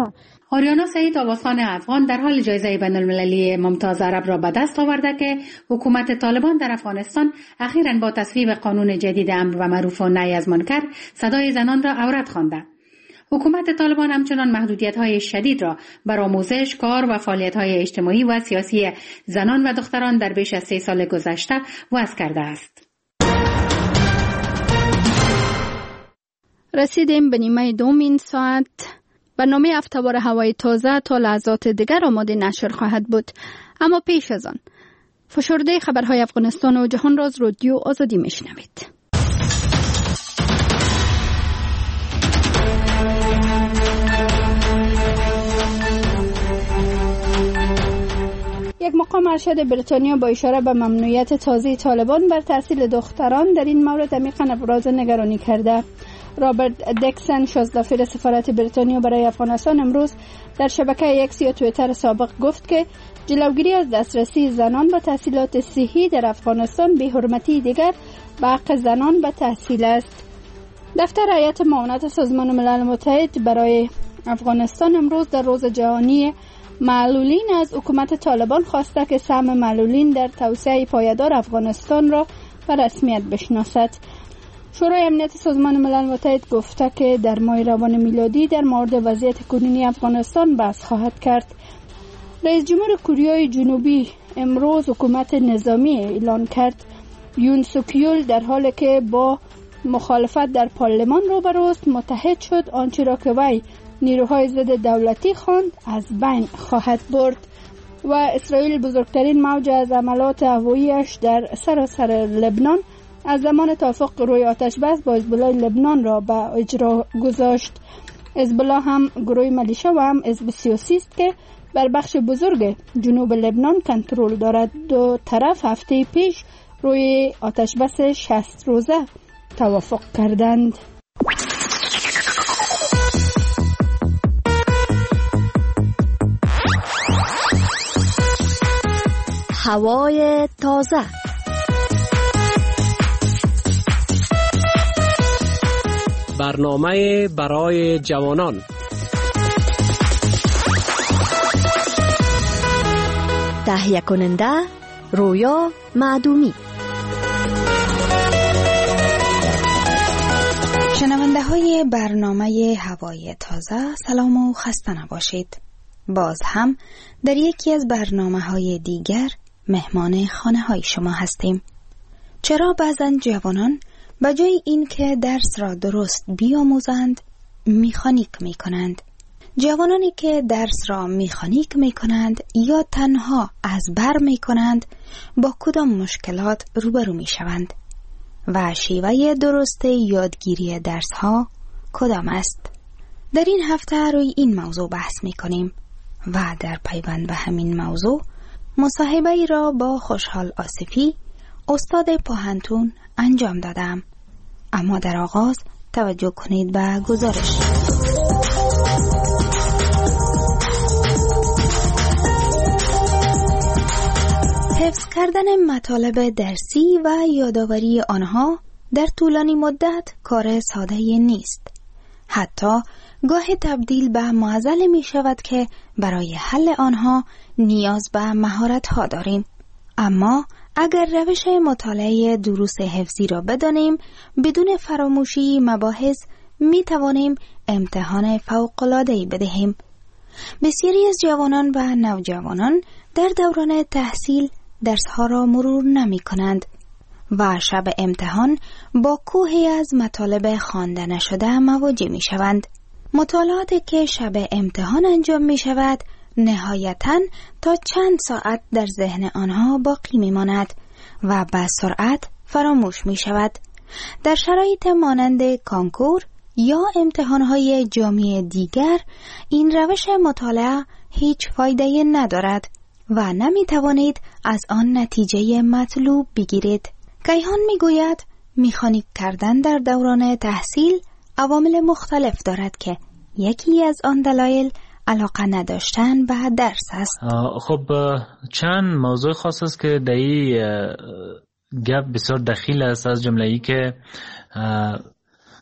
آریانا سعید آوازخوان افغان در حال جایزه بین‌المللی ممتاز عرب را به دست آورده که حکومت طالبان در افغانستان اخیراً با تصویب قانون جدید امر و معروف و نهی از منکر صدای زنان را عورت خوانده. حکومت طالبان همچنان محدودیت‌های شدید را بر آموزش، کار و فعالیت‌های اجتماعی و سیاسی زنان و دختران در بیش از 3 سال گذشته وضع کرده است. رسیدیم به نیمه دوم این ساعت. برنامه هفته‌وار هوای تازه تا لحظات دیگر آماده نشر خواهد بود. اما پیش از آن فشرده خبرهای افغانستان و جهان را از رادیو آزادی میشنوید. یک مقام ارشد بریتانیا با اشاره به ممنوعیت تازه طالبان بر تحصیل دختران در این مورد عمیقاً ابراز نگرانی کرده. رابرت دکسن، شازدافیر سفارت بریتانیا برای افغانستان، امروز در شبکه اکس یا توییتر سابق گفت که جلوگیری از دسترسی زنان به تحصیلات صحی در افغانستان بی‌حرمتی دیگر به حق زنان به تحصیل است. دفتر هیئت معاونت سازمان ملل متحد برای افغانستان امروز در روز جهانی معلولین از حکومت طالبان خواسته که سهم معلولین در توسعه پایدار افغانستان را به رسمیت بشناسد. شورای امنیت سازمان ملل متحد گفته که در ماه روان میلادی در مورد وضعیت کنونی افغانستان بحث خواهد کرد. رئیس جمهور کره جنوبی امروز حکومت نظامی اعلان کرد. یون سوک یول در حالی که با مخالفت در پارلمان روبروست متحد شد، آنچه را که وی نیروهای ضد دولتی خواند از بین خواهد برد. و اسرائیل بزرگترین موج از حملات هوایی‌اش در سراسر لبنان از زمان توافق روی آتش بس با حزب الله لبنان را به اجرا گذاشت. حزب الله هم گروه ملیشه و هم حزب سیاسی است که بر بخش بزرگ جنوب لبنان کنترل دارد. دو طرف هفته پیش روی آتش بس 60 روزه توافق کردند. هوای تازه. برنامه برای جوانان. تهیه کننده رویا معدومی. شنونده های برنامه هوای تازه، سلام و خسته نباشید. باز هم در یکی از برنامه های دیگر مهمان خانه های شما هستیم. چرا بعضن جوانان به جای این که درس را درست بیاموزند میخانیک می کنند؟ جوانانی که درس را میخانیک می کنند یا تنها از بر می کنند با کدام مشکلات روبرو می شوند؟ و شیوه درست یادگیری درس ها کدام است؟ در این هفته روی این موضوع بحث می کنیم و در پیوند به همین موضوع مصاحبه ای را با خوشحال آصفی، استاد پوهنتون انجام دادم. اما در آغاز توجه کنید به گزارش. حفظ کردن مطالب درسی و یادآوری آنها در طولانی مدت کار ساده نیست. حتی گاهی تبدیل به معضل می شود که برای حل آنها نیاز به مهارت ها داریم. اما اگر روش مطالعه دروس حفظی را بدانیم، بدون فراموشی مباحث می توانیم امتحان فوق‌العاده‌ای بدهیم. بسیاری از جوانان و نوجوانان در دوران تحصیل درسها را مرور نمی کنند و شب امتحان با کوهی از مطالب خوانده نشده مواجه می شوند. مطالعاتی که شب امتحان انجام می شود نهایتاً تا چند ساعت در ذهن آنها باقی می ماند و به سرعت فراموش می شود. در شرایط مانند کانکور یا امتحانهای جامعه دیگر این روش مطالعه هیچ فایده ندارد و نمی توانید از آن نتیجه مطلوب بگیرید. کیهان می گوید میخانیک کردن در دوران تحصیل عوامل مختلف دارد که یکی از آن دلایل علاقه نداشتن به درس است. خب چند موضوع خاص است که در این گپ بسیار دخیل است، از جمله ای که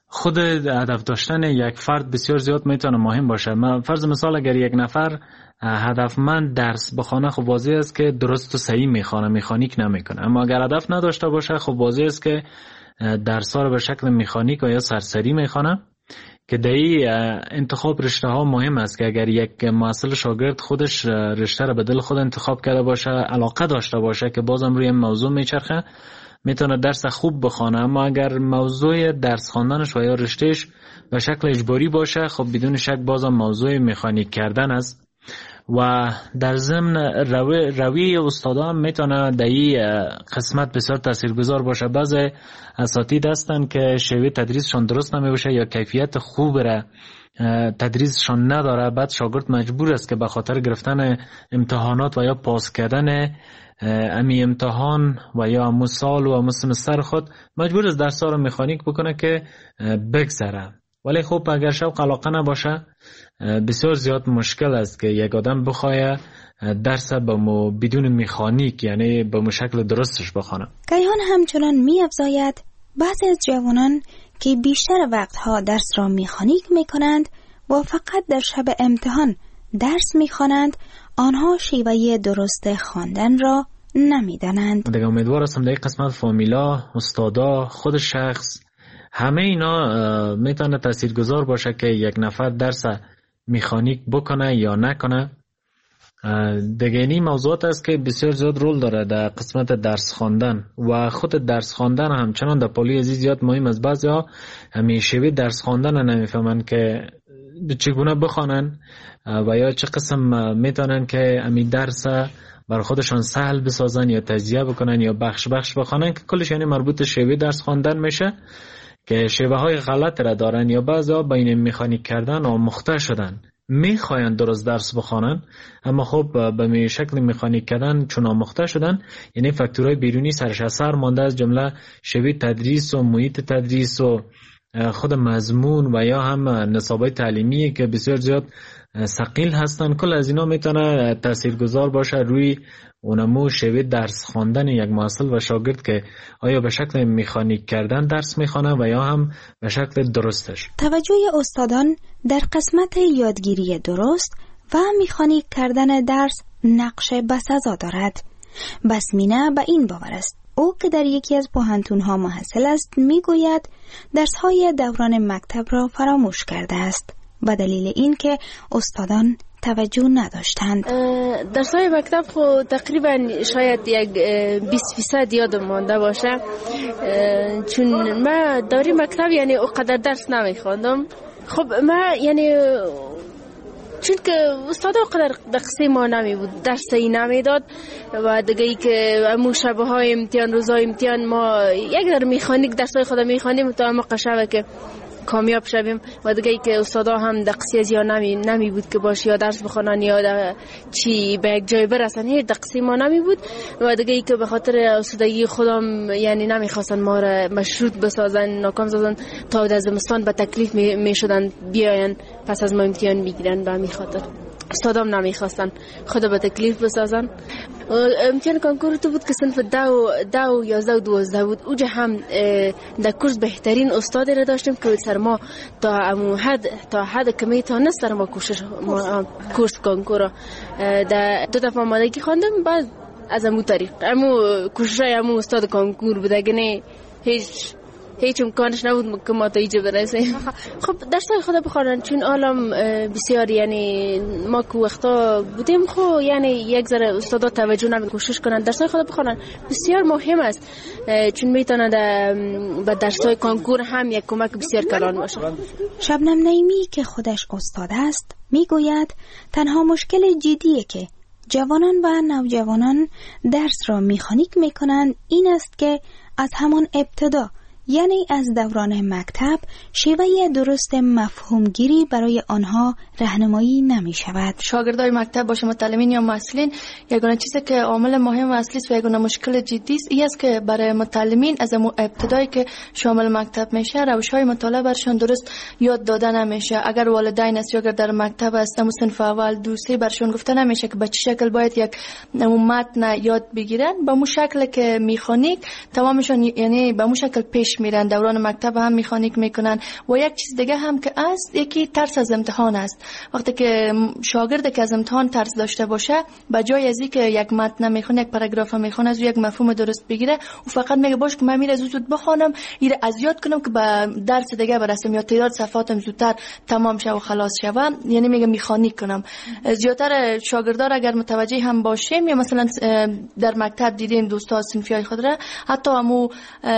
خود هدف داشتن یک فرد بسیار زیاد میتونه مهم باشه. فرض مثال اگر یک نفر هدفمند درس بخونه، خب واضح است که درست و صحیح میخونه، مکانیک نمیکنه. اما اگر هدف نداشته باشه، خب واضح است که درس‌ها رو به شکل مکانیک یا سرسری میخونه، که در این انتخاب رشته ها مهم است که اگر یک محصل شاگرد خودش رشته رو به دل خود انتخاب کرده باشه، علاقه داشته باشه که بازم روی موضوع میچرخه، میتونه درس خوب بخونه. اما اگر موضوع درس خواندنش و یا رشتهش به شکل اجباری باشه، خب بدون شک بازم موضوع مکانیک کردن است. و در ضمن روی استادا هم میتونه در این قسمت بسیار تاثیرگذار باشه. بعضی اساتید هستن که شیوه تدریسشان درست نمیشه یا کیفیت خوب را تدریسشان نداره، بعد شاگرد مجبور است که به خاطر گرفتن امتحانات و یا پاس کردن امی امتحان و یا امو سال و امو سمستر خود مجبور است درس‌ها رو مکانیک بکنه که بگذره. ولی خب اگر شوق علاقه نباشه، بسیار زیاد مشکل است که یک آدم بخواه درس بدون مکانیک، یعنی به شکل درستش بخونه. کیهان همچنان می افزاید بعضی از جوانان که بیشتر وقتها درس را مکانیک می کنند و فقط در شب امتحان درس می خوانند، آنها شیوه درست خواندن را نمی دانند. دیگه امیدوار هستم در این قسمت فامیلا، استادا، خود شخص، همه اینا میتونه تاثیرگذار باشه که یک نفر درس مکانیک بکنه یا نکنه. دیگه این موضوعات است که بسیار زیاد رول داره در قسمت درس خواندن و خود درس خواندن همچنان در پولی عزیز زیاد مهم است. بعضیا همیشه درس خواندن نمیفهمن که چگونه بخوانن و یا چه قسم میتونن که امی درس بر خودشان سهل بسازن یا تجزیه بکنن یا بخش بخوانن، که کلش یعنی مربوط شیوه درس خواندن میشه که شیوه های غلط را دارن یا بعضا بین مکانیک کردن آموخته شدن، میخواین درست درس بخوانن اما خب به شکل مکانیک کردن چون آموخته شدن، یعنی فاکتورهای بیرونی سرش اثر مانده، از جمله شیوه تدریس و محیط تدریس و خود مضمون و یا هم نصابای تعلیمی که بسیار زیاد ثقیل هستن. کل از اینا میتونه تاثیرگذار باشه روی اونمو شیوه درس خواندن یک محصل و شاگرد که آیا به شکل مکانیک کردن درس میخوانه و یا هم به شکل درستش. توجه استادان در قسمت یادگیری درست و مکانیک کردن درس نقش بسزا دارد. بسمینه به این باور است. او که در یکی از پوهنتون‌ها محصل است میگوید درس‌های دوران مکتب را فراموش کرده است به دلیل اینکه استادان توجه نداشتند. درس‌های مکتب خو تقریبا شاید یک 20% یادم مانده باشه، چون من دوره مکتب یعنی اونقدر درس نمیخواندم. خب من یعنی چون که استاد اونقدر دقیقی ما نمی بود، درسی نمیداد و دیگه ای که امو شبهای امتحان، روزهای امتحان ما یک در میخانیک درسای خود میخوانیم تا ما قشبه که کامیاب شویم و دیگه ای که استادا هم دقیقی از یا نمی بود که باشه یا درس بخونن یا چی به یک جای برسن، هیچ دقیقی ما نمی بود و دیگه ای که به خاطر استادگی خودم یعنی نمیخواستن ما را مشروط بسازن، ناکام سازن تا از زمستان به تکلیف میشدن بیاین پس از ما امتحان بگیرن. به همین خاطر استادام نمیخواستن خود به تکلیف بسازن. امتحان کنکور تو بود که صنف 10 و 11 و 12 بود. اوجا هم در کورس بهترین استاد را داشتیم که سر ما تا حد که میتونه سر ما کورس کنکور در 2 دفعه آمادگی خواندم. بعد از امو طریق کوششای امو استاد کنکور بود، اگه نه هیچ امکانش نبود که ما تا اینجا برسیم. خب درسای خود بخوانن چون عالم بسیار یعنی ما که وقتا بودیم خب یعنی یک ذره استادا توجه نمی کوشش کنن درسای خود بخوانن، بسیار مهم است چون میتونه به درسای کنکور هم یک کمک بسیار کلان باشه. شبنم نعیمی که خودش استاد است میگوید تنها مشکل جدیه که جوانان و نوجوانان درس را مکانیک میکنند این است که از همان ابتدا یعنی از دوران مکتب شیوه درست مفهومگیری برای آنها راهنمایی نمی شود. شاگردای مکتب باشه متعلمین یا محصلین، یگانه چیزی که عامل مهم و اصلی است و یگانه مشکل جدی است این است که برای متعلمین از ابتدایی که شامل مکتب میشه روش‌های مطالعه برشون درست یاد داده نمیشه. اگر والدین است یا اگر در مکتب است اما صنف اول 2 3 برشون گفته نمیشه که به چه شکل باید یک متن یاد بگیرن، به مو شکل که مکانیک تمامشون یعنی به مو شکل پیش پیش میرن، دوران مکتب هم مکانیک میکنن. و یک چیز دیگه هم که است، یکی ترس از امتحان است. وقتی که شاگرد که از امتحان ترس داشته باشه، به جای از اینکه یک متن میخونه، یک پاراگراف میخونه، از یک مفهوم درست بگیره، و فقط میگه باش که من میره زود بخونم، ایره از یاد کنم که به درس دیگه برسم یا تعداد صفحاتم زودتر تمام شه و خلاص شوم، یعنی میگه مکانیک کنم. زیاتر شاگردان اگر متوجه هم باشیم، یا مثلا در مکتب دیدیم دوستا صنفیای خود را، حتی همو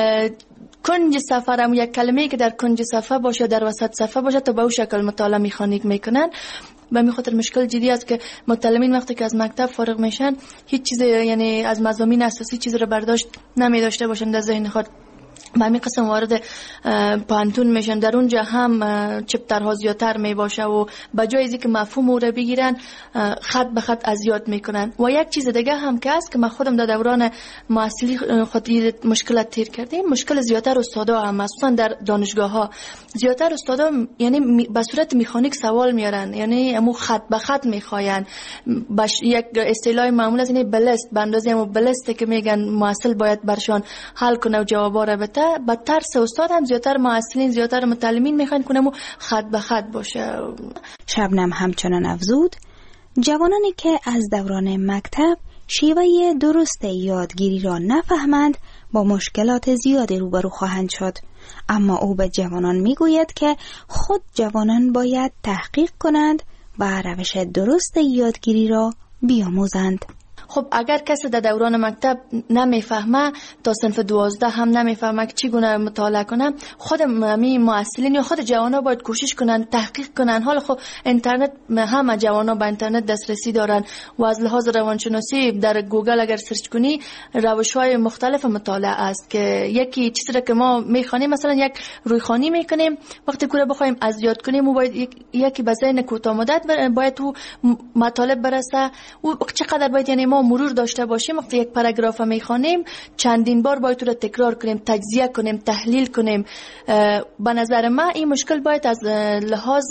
کنج صفحه، همو یک کلمه‌ای که در کنج صفحه باشه، در وسط صفحه باشه، تا به اون شکل مطالعه مکانیک میکنن. به می خاطر مشکل جدی است که متعلمین وقتی که از مکتب فارغ میشن، هیچ چیز یعنی از مضامین اساسی چیز رو برداشت نمی داشته باشن در ذهن خود. به همین قسم وارد پانتون میشن، در اونجا هم چپترها زیادتر می باشه و بجای از اینکه مفهوم رو بگیرن، خط به خط از یاد میکنن. و یک چیز دیگه هم که است که من خودم در دوران محصلی خود مشکلات تیر کردیم، مشکل زیادتر استادا هم، مخصوصا در دانشگاه ها زیادتر استادا یعنی به صورت مکانیک سوال میارن، یعنی همو خط به خط میخواین. یک اصطلاح معمول از این بلست، به اندازه همو بلسته که میگن محصل باید برشان حل کنه و جوابا رو بده. با ترس استاد هم زیادتر محصلین، زیادتر متعلمین میخواین کنم خط به خط باشه. شبنم همچنان افزود جوانانی که از دوران مکتب شیوه درست یادگیری را نفهمند با مشکلات زیادی روبرو خواهند شد. اما او به جوانان میگوید که خود جوانان باید تحقیق کنند و روش درست یادگیری را بیاموزند. خب اگر کسی در دوران مکتب نمیفهمه، تا صنف 12 هم نمیفهمه که چگونه مطالعه کنه، خود معلمین یا خود جوانا باید کوشش کنن، تحقیق کنن. حالا خب اینترنت، همه جوانا به اینترنت دسترسی دارن و از لحاظ روانشناسی در گوگل اگر سرچ کنی روش‌های مختلف مطالعه است که یکی چیزی که ما میخوانیم، مثلا یک رویخوانی میکنیم، وقتی کوره بخوایم از یاد کنیم، و باید یکی به ذهن کوتاه مدت باید تو مطالب برسه و چقدر باید یعنی ما مرور داشته باشیم. وقتی یک پاراگراف میخوانیم چندین بار باید رو تکرار کنیم، تجزیه کنیم، تحلیل کنیم. به نظر من این مشکل باید از لحاظ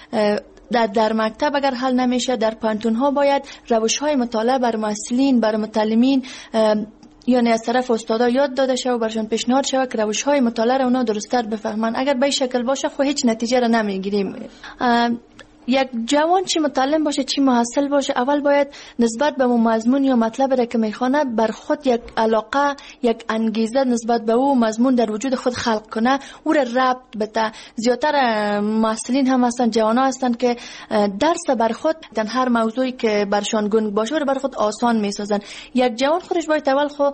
در مکتب اگر حل نمیشه، در پانتون ها باید روش های مطالعه بر محصلین، بر متعلمین یعنی از طرف استادا یاد داده شود و برشان پیشنهاد شود که روش های مطالعه را اونا درست‌تر بفهمن. اگر به این شکل باشه خب هیچ نتیجه را نمیگیریم. یک جوان چی متعلم باشه، چی محصل باشه، اول باید نسبت به مضمون یا مطلب را که میخوانه بر خود یک علاقه، یک انگیزه نسبت به او مضمون در وجود خود خلق کنه، او را ربط بده. زیادتر محصلین هم هستن، جوانا هستن که درس بر خود هر موضوعی که برشان گنگ باشه رو بر خود آسان میسازن. یک جوان خودش باید اول خود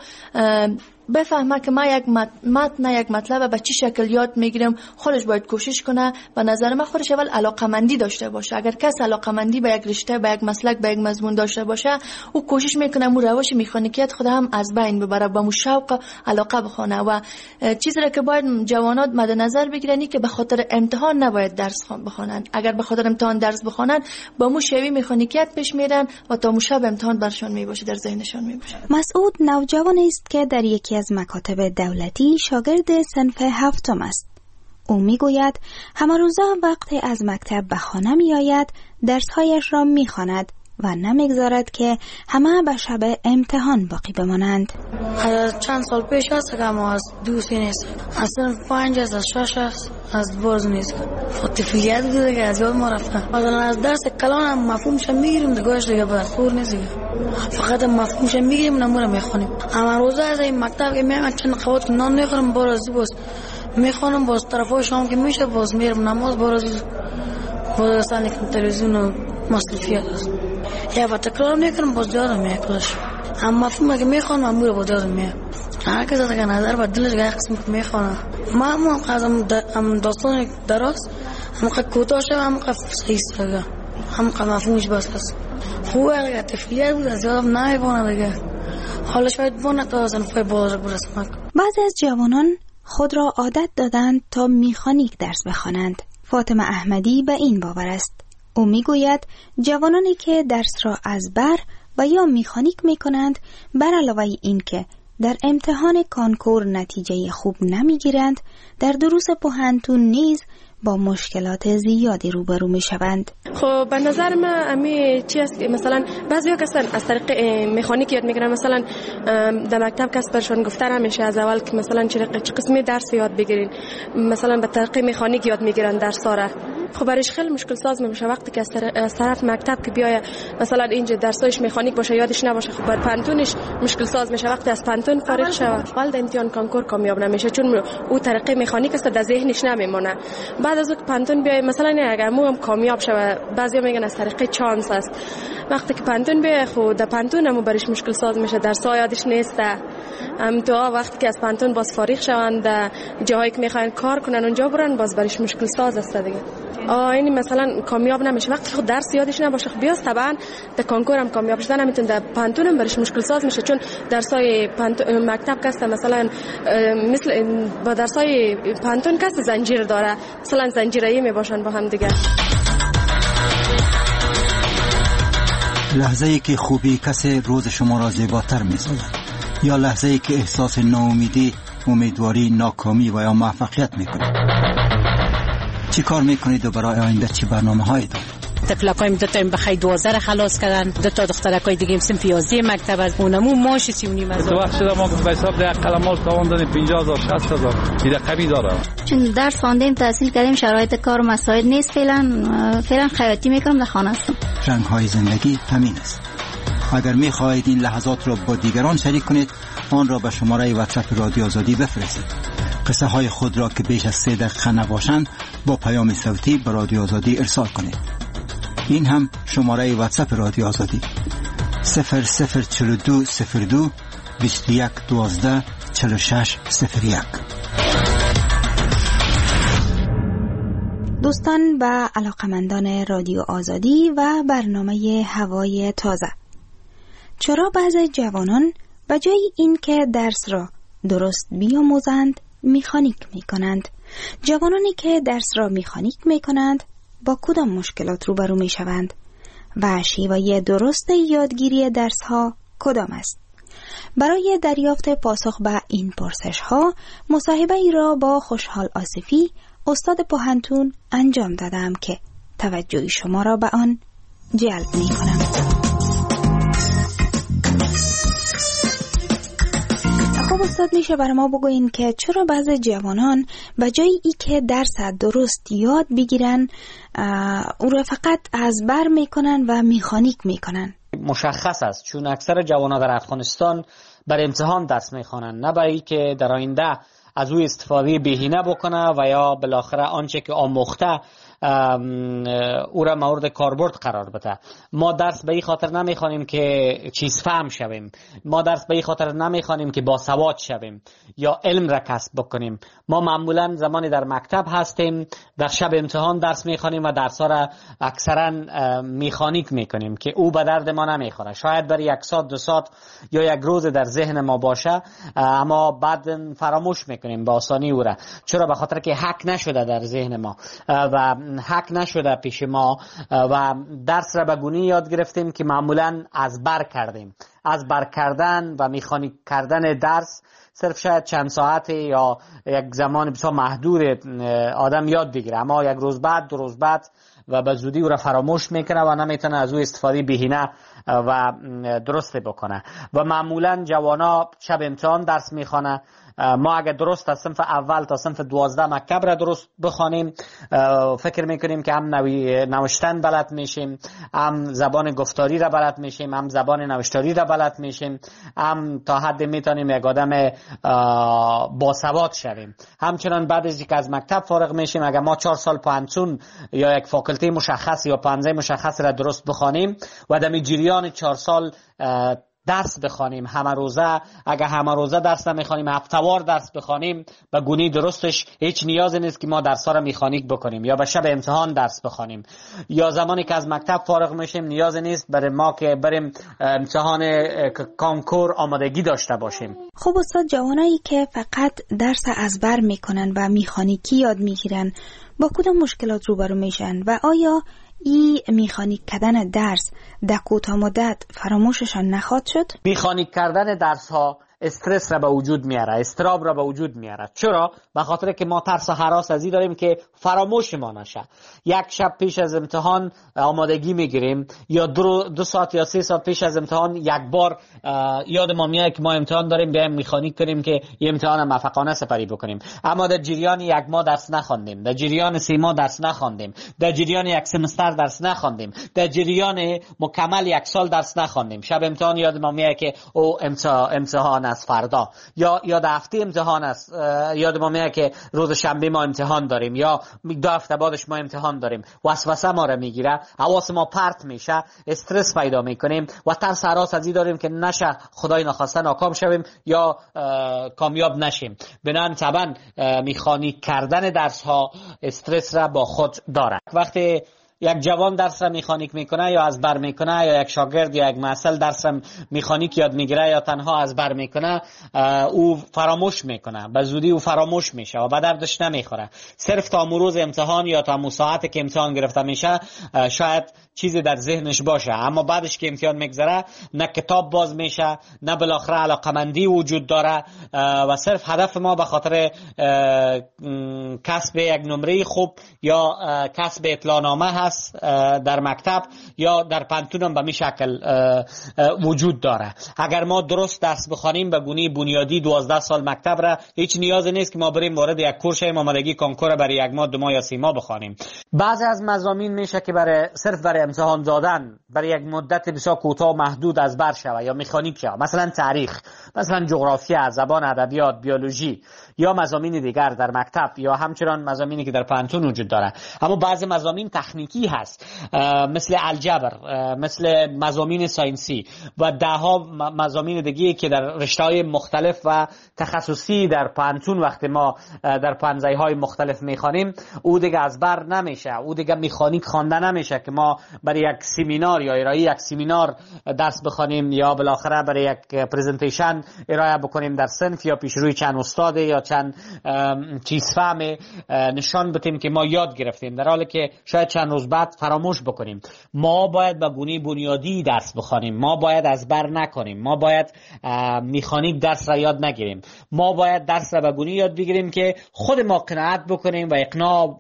بفهمه که ما یک متن، یک مطلب به چه شکل یاد میگیرم، خودش باید کوشش کنه. به نظر من خودش اول علاقمندی داشته باشه. اگر کس علاقمندی به یک رشته، به یک مسلک، به یک مضمون داشته باشه، او کوشش میکنه مو روش مکانیکیت خود هم از بین ببره، با مو شوق علاقه بخونه. و چیزی را که باید جوانات مد نظر بگیرن که به خاطر امتحان نباید درس بخونن. اگر به خاطر امتحان درس بخونن، با مو شوی مکانیکیت پیش میرن و تا مو شب امتحان برشون میباشه، در ذهنشون میباشه. مسعود نوجوانی است که در یکی از مکاتب دولتی شاگرد صنف 7 است. او میگوید همه روزا وقتی از مکتب به خانه می آید درسهایش را می خواند و نمیگذارد که همه به شب امتحان باقی بمانند. چند سال پیش است که ما از دوستی نیست، از صنف 5 از 6 از باز نیست، طفلیت بوده که از یاد ما رفته. مثلا از درس کلان هم مفهومش میگیریم، دیگهش دیگه بخور نیست، فقط مفهومش میگیریم نموره میخونیم. اما روزا از این مکتب که میام چند قوات نان میخورم، بارازی باز میخونم، باز طرفای شام که میشه باز میرم نماز، بارازی باز سانی که تلویزیون و مصرفیات است. یا با تکرار میکنم باز یادم میکلش. اما مفهوم که میخونم امور باز یادم میاد. هر کس از نظر با دلش گاه قسم که میخونه. ما هم داستان دراز هم کوتاه شد، هم صحیح ساگه، هم مفهومش بس است. خوبه اگر طفلیت بود از یادم نمیبونه دیگه. حالا شاید بونه تا صنفای بالا برسم. بعضی از جوانان خود را عادت دادند تا مکانیک درس بخوانند. فاطمه احمدی به این باور است. او میگوید جوانانی که درس را از بر و یا مکانیک میکنند، بر علاوه این که در امتحان کانکور نتیجه خوب نمیگیرند، در دروس پوهنتون نیز با مشکلات زیادی روبرو می شوند. خب به نظر من امی چی است که مثلا بعضیا کسان از طریق مکانیک یاد میگیرن، مثلا در مکتب کس برشون گفته نمیشه از اول که مثلا چه قسمی درس یاد بگیرین، مثلا به طریق مکانیک یاد میگیرن درس را. خب برایش خیلی مشکل ساز میشه وقتی که از طرف مکتب که بیای مثلا اینجا درسایش مکانیک باشه یادش نباشه، خب بر پانتونش مشکل ساز میشه وقتی از پانتون فارغ شه. ولی امتحان کنکور کامیاب نمیشه چون او طریق مکانیک است در ذهنش نمیمونه. بعد از پانتون بیای مثلا اگر مو هم کامیاب شه، بعضیا میگن از طریق چانس است. وقتی که پانتون بیای خود در پانتون هم برایش مشکل ساز میشه، درس‌ها یادش نیست. تو وقتی که از پانتون باز فارغ شوند جاهایی که میخواین کار کنن اونجا برن، باز برایش مشکل ساز است دیگه. این مثلا کامیاب نمیشه وقتی خود درس یادش نباشه. خب بیاس طبعا در کنکور هم کامیاب شدن نمیتونه، در پانتون هم برش مشکل ساز میشه چون درسای مکتب کسته مثلا مثل با درسای پانتون کسته زنجیر داره، مثلا زنجیرایی میباشن با هم دیگه. لحظه‌ای که خوبی کسی روز شما را زیباتر می‌سازد یا لحظه‌ای که احساس ناامیدی، امیدواری، ناکامی و یا موفقیت می‌کنید. چی کار میکنید و برای آینده چی برنامه‌هایی دارید؟ طفلکایم دو تا بخای 12 خلاص کردن، دو تا دخترکای دیگه صنف 11 مکتب از اونمو ماش 39 از تو وقت شده ما به حساب ده قلمال تواندن 50000 60000 دیگه قبی داره. چون درس خواندیم تحصیل کردیم شرایط کار و مسائل نیست، فعلا خیاطی میکنم در خانه هستم. رنگ‌های زندگی همین است. اگر می‌خواهید این لحظات را با دیگران شریک کنید، آن را به شماره واتساپ رادیو آزادی بفرستید. قصه های خود را که بیش از 3 دقیقه نباشند با پیام صوتی به رادیو آزادی ارسال کنید. این هم شماره واتساپ رادیو آزادی 004202 2112 4601. دوستان و علاقمندان رادیو آزادی و برنامه هوای تازه، چرا بعضی جوانان به جای این که درس را درست بیاموزند میخانیک میکنند؟ جوانانی که درس را میخانیک میکنند با کدام مشکلات روبرو میشوند و شیوه درست یادگیری درس ها کدام است؟ برای دریافت پاسخ به این پرسش ها مصاحبه ای را با خوشحال آصفی استاد پوهنتون انجام دادم که توجه شما را به آن جلب میکنم. خب استاد، میشه برای ما بگوین که چرا بعضی جوانان به جای ای که درس درست یاد بگیرن او را فقط از بر میکنن و میخانیک میکنن؟ مشخص است چون اکثر جوانان در افغانستان بر امتحان درس میخوانند، نه برای که در آینده از او استفاده بهینه بکنه و یا بالاخره آنچه که آموخته او را مورد کاربرد قرار بده. ما درس به این خاطر نمیخوانیم که چیز فهم شویم، ما درس به این خاطر نمیخوانیم که با سواد شویم یا علم را کسب بکنیم. ما معمولا زمانی در مکتب هستیم در شب امتحان درس میخوانیم و درس ها را اکثرا میخانیک میکنیم که او به درد ما نمیخوره. شاید برای 1 ساعت 2 ساعت یا 1 روز در ذهن ما باشه، اما بعد فراموش میکنیم به آسانی او را. چرا؟ به خاطر که حک نشده در ذهن ما و حک نشده پیش ما و درس را به گونه‌ای یاد گرفتیم که معمولا از بر کردیم. از بر کردن و میخانیک کردن درس صرف شاید چند ساعت یا یک زمان بسیار محدود آدم یاد بگیره، اما 1 روز بعد 2 روز بعد و به زودی او را فراموش میکنه و نمیتونه از او استفاده بهینه و درست بکنه. و معمولا جوانا شب امتحان درس میخوانه. ما اگر درست از صنف اول تا صنف 12 مکتب را درست بخوانیم، فکر میکنیم که هم نوشتن بلد میشیم، هم زبان گفتاری را بلد میشیم، هم زبان نوشتاری را بلد میشیم، هم تا حد میتونیم یک آدم باسواد شویم. همچنان بعد از اینکه از مکتب فارغ میشیم، اگر ما 4 سال پانتون یا یک فاکولته مشخص یا پانزه مشخص را درست بخوانیم و در جریان 4 سال درس بخوانیم همه روزه، اگر همه روزه درس نمیخوانیم، هفته‌وار درس بخوانیم، به گونی درستش هیچ نیازی نیست که ما درس‌ها را میخانیک بکنیم یا به شب امتحان درس بخوانیم. یا زمانی که از مکتب فارغ میشیم نیازی نیست برای ما که بریم امتحان کنکور آمادگی داشته باشیم. خب استاد، جوانایی که فقط درس از بر میکنن و میخانیکی یاد میگیرن با کدام مشکلات روبرو میشن و آیا ای میخانیک کردن درس در کوتاه مدت فراموششان نخواهد شد؟ میخانیک کردن درس ها استرس را به وجود میاره، استراب را به وجود میاره. چرا؟ به خاطر که ما ترس و هراس از این داریم که فراموش ما نشه. یک شب پیش از امتحان آمادگی میگیریم یا 2 ساعت یا 3 ساعت پیش از امتحان یک بار یاد ما میاد که ما امتحان داریم، بیایم میخانیک کنیم که این امتحان موفقانه سپری بکنیم. اما در جریان 1 ماه درس نخواندیم، در جریان 3 ماه درس نخواندیم، در جریان 1 سمستر درس نخواندیم، در جریان مکمل 1 سال درس نخواندیم. شب امتحان یاد ما میاد که او امتحان از فردا یا هفته امتحان است، یاد ما میاد که روز شنبه ما امتحان داریم یا 2 هفته بعدش ما امتحان داریم. وسوسه ما را میگیره، حواس ما پرت میشه، استرس پیدا میکنیم و ترس هراس از این داریم که نشه خدای نخواسته ناکام شویم یا کامیاب نشیم. بنابراین طبعا میخوانی کردن درس ها استرس را با خود داره. وقتی یک جوان درس را میخانیک میکنه یا از بر میکنه، یا یک شاگرد یا یک محصل درس را میخانیک یاد میگیره یا تنها از بر میکنه، او فراموش میکنه، به زودی او فراموش میشه و به دردش نمیخوره. صرف تا روز امتحان یا تا ساعتی که امتحان گرفته میشه شاید چیزی در ذهنش باشه، اما بعدش که امتحان میگذره نه کتاب باز میشه، نه بالاخره علاقمندی وجود داره و صرف هدف ما به خاطر کسب یک نمره خوب یا کسب اطلاعنامه هست در مکتب یا در پانتون به می شکل وجود داره. اگر ما درست درس بخوانیم به گونه بنیادی 12 سال مکتب را، هیچ نیازی نیست که ما بریم وارد یک کورس آمادگی کنکور برای 1 ماه 2 ماه یا 3 ماه بخوانیم. بعضی از مضامین میشه که صرف برای امتحان دادن برای یک مدت بسیار کوتاه و محدود از بر شوه یا مکانیک شوه، مثلا تاریخ، مثلا جغرافیا، زبان، ادبیات، بیولوژی یا مضامین دیگر در مکتب یا همچنان مضامینی که در پانتون وجود داره. اما بعضی مضامین تکنیکی هست، مثل الجبر، مثل مضامین ساینسی و 10 مضامین دیگه که در رشته‌های مختلف و تخصصی در پانتون وقتی ما در پانزه‌های مختلف میخوانیم او دیگه از بر نمیشه، او دیگه مکانیک خوانده نمیشه که ما برای یک سمینار یا ارائه یک سمینار درس بخوانیم یا بالاخره برای یک پرزنتیشن ارائه بکنیم در صنف یا پیش روی چند استاد یا چند چیز فهم نشان بدیم که ما یاد گرفتیم، در حالی که شاید چند روز بعد فراموش بکنیم. ما باید به گونه بنیادی درس بخوانیم، ما باید از بر نکنیم، ما باید مکانیک درس را یاد نگیریم، ما باید درس را به گونه یاد بگیریم که خود ما قناعت بکنیم و اقناع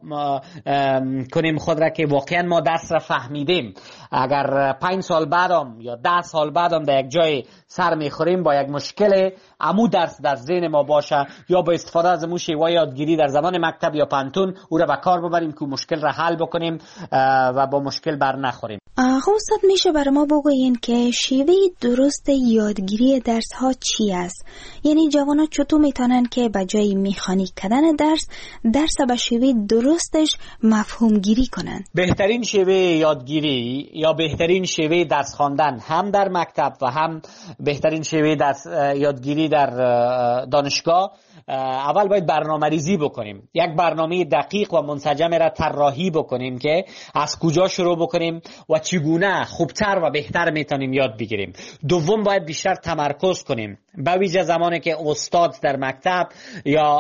کنیم خود را که واقعا ما درس را فهمیدیم. اگر 5 سال بعدم یا 10 سال بعدم در یک جای سر میخوریم با یک مشکل، عمو درس در ذهن ما باشه یا با استفاده از امو شیوه یادگیری در زمان مکتب یا پانتون او را به کار ببریم که مشکل را حل بکنیم و با مشکل بر نخوریم. استاد میشه برای ما بگوین که شیوه درست یادگیری درس ها چی است؟ یعنی جوانا چطور میتونن که به جای مکانیک کردن درس به شیوه درستش مفهوم گیری کنن؟ بهترین شیوه یادگیری یا بهترین شیوه درس خواندن هم در مکتب و هم بهترین شیوه درس یادگیری در دانشگاه، اول باید برنامه ریزی بکنیم، یک برنامه دقیق و منسجم را طراحی بکنیم که از کجا شروع بکنیم و چگونه خوبتر و بهتر میتونیم یاد بگیریم. دوم باید بیشتر تمرکز کنیم، به ویژه زمانی که استاد در مکتب یا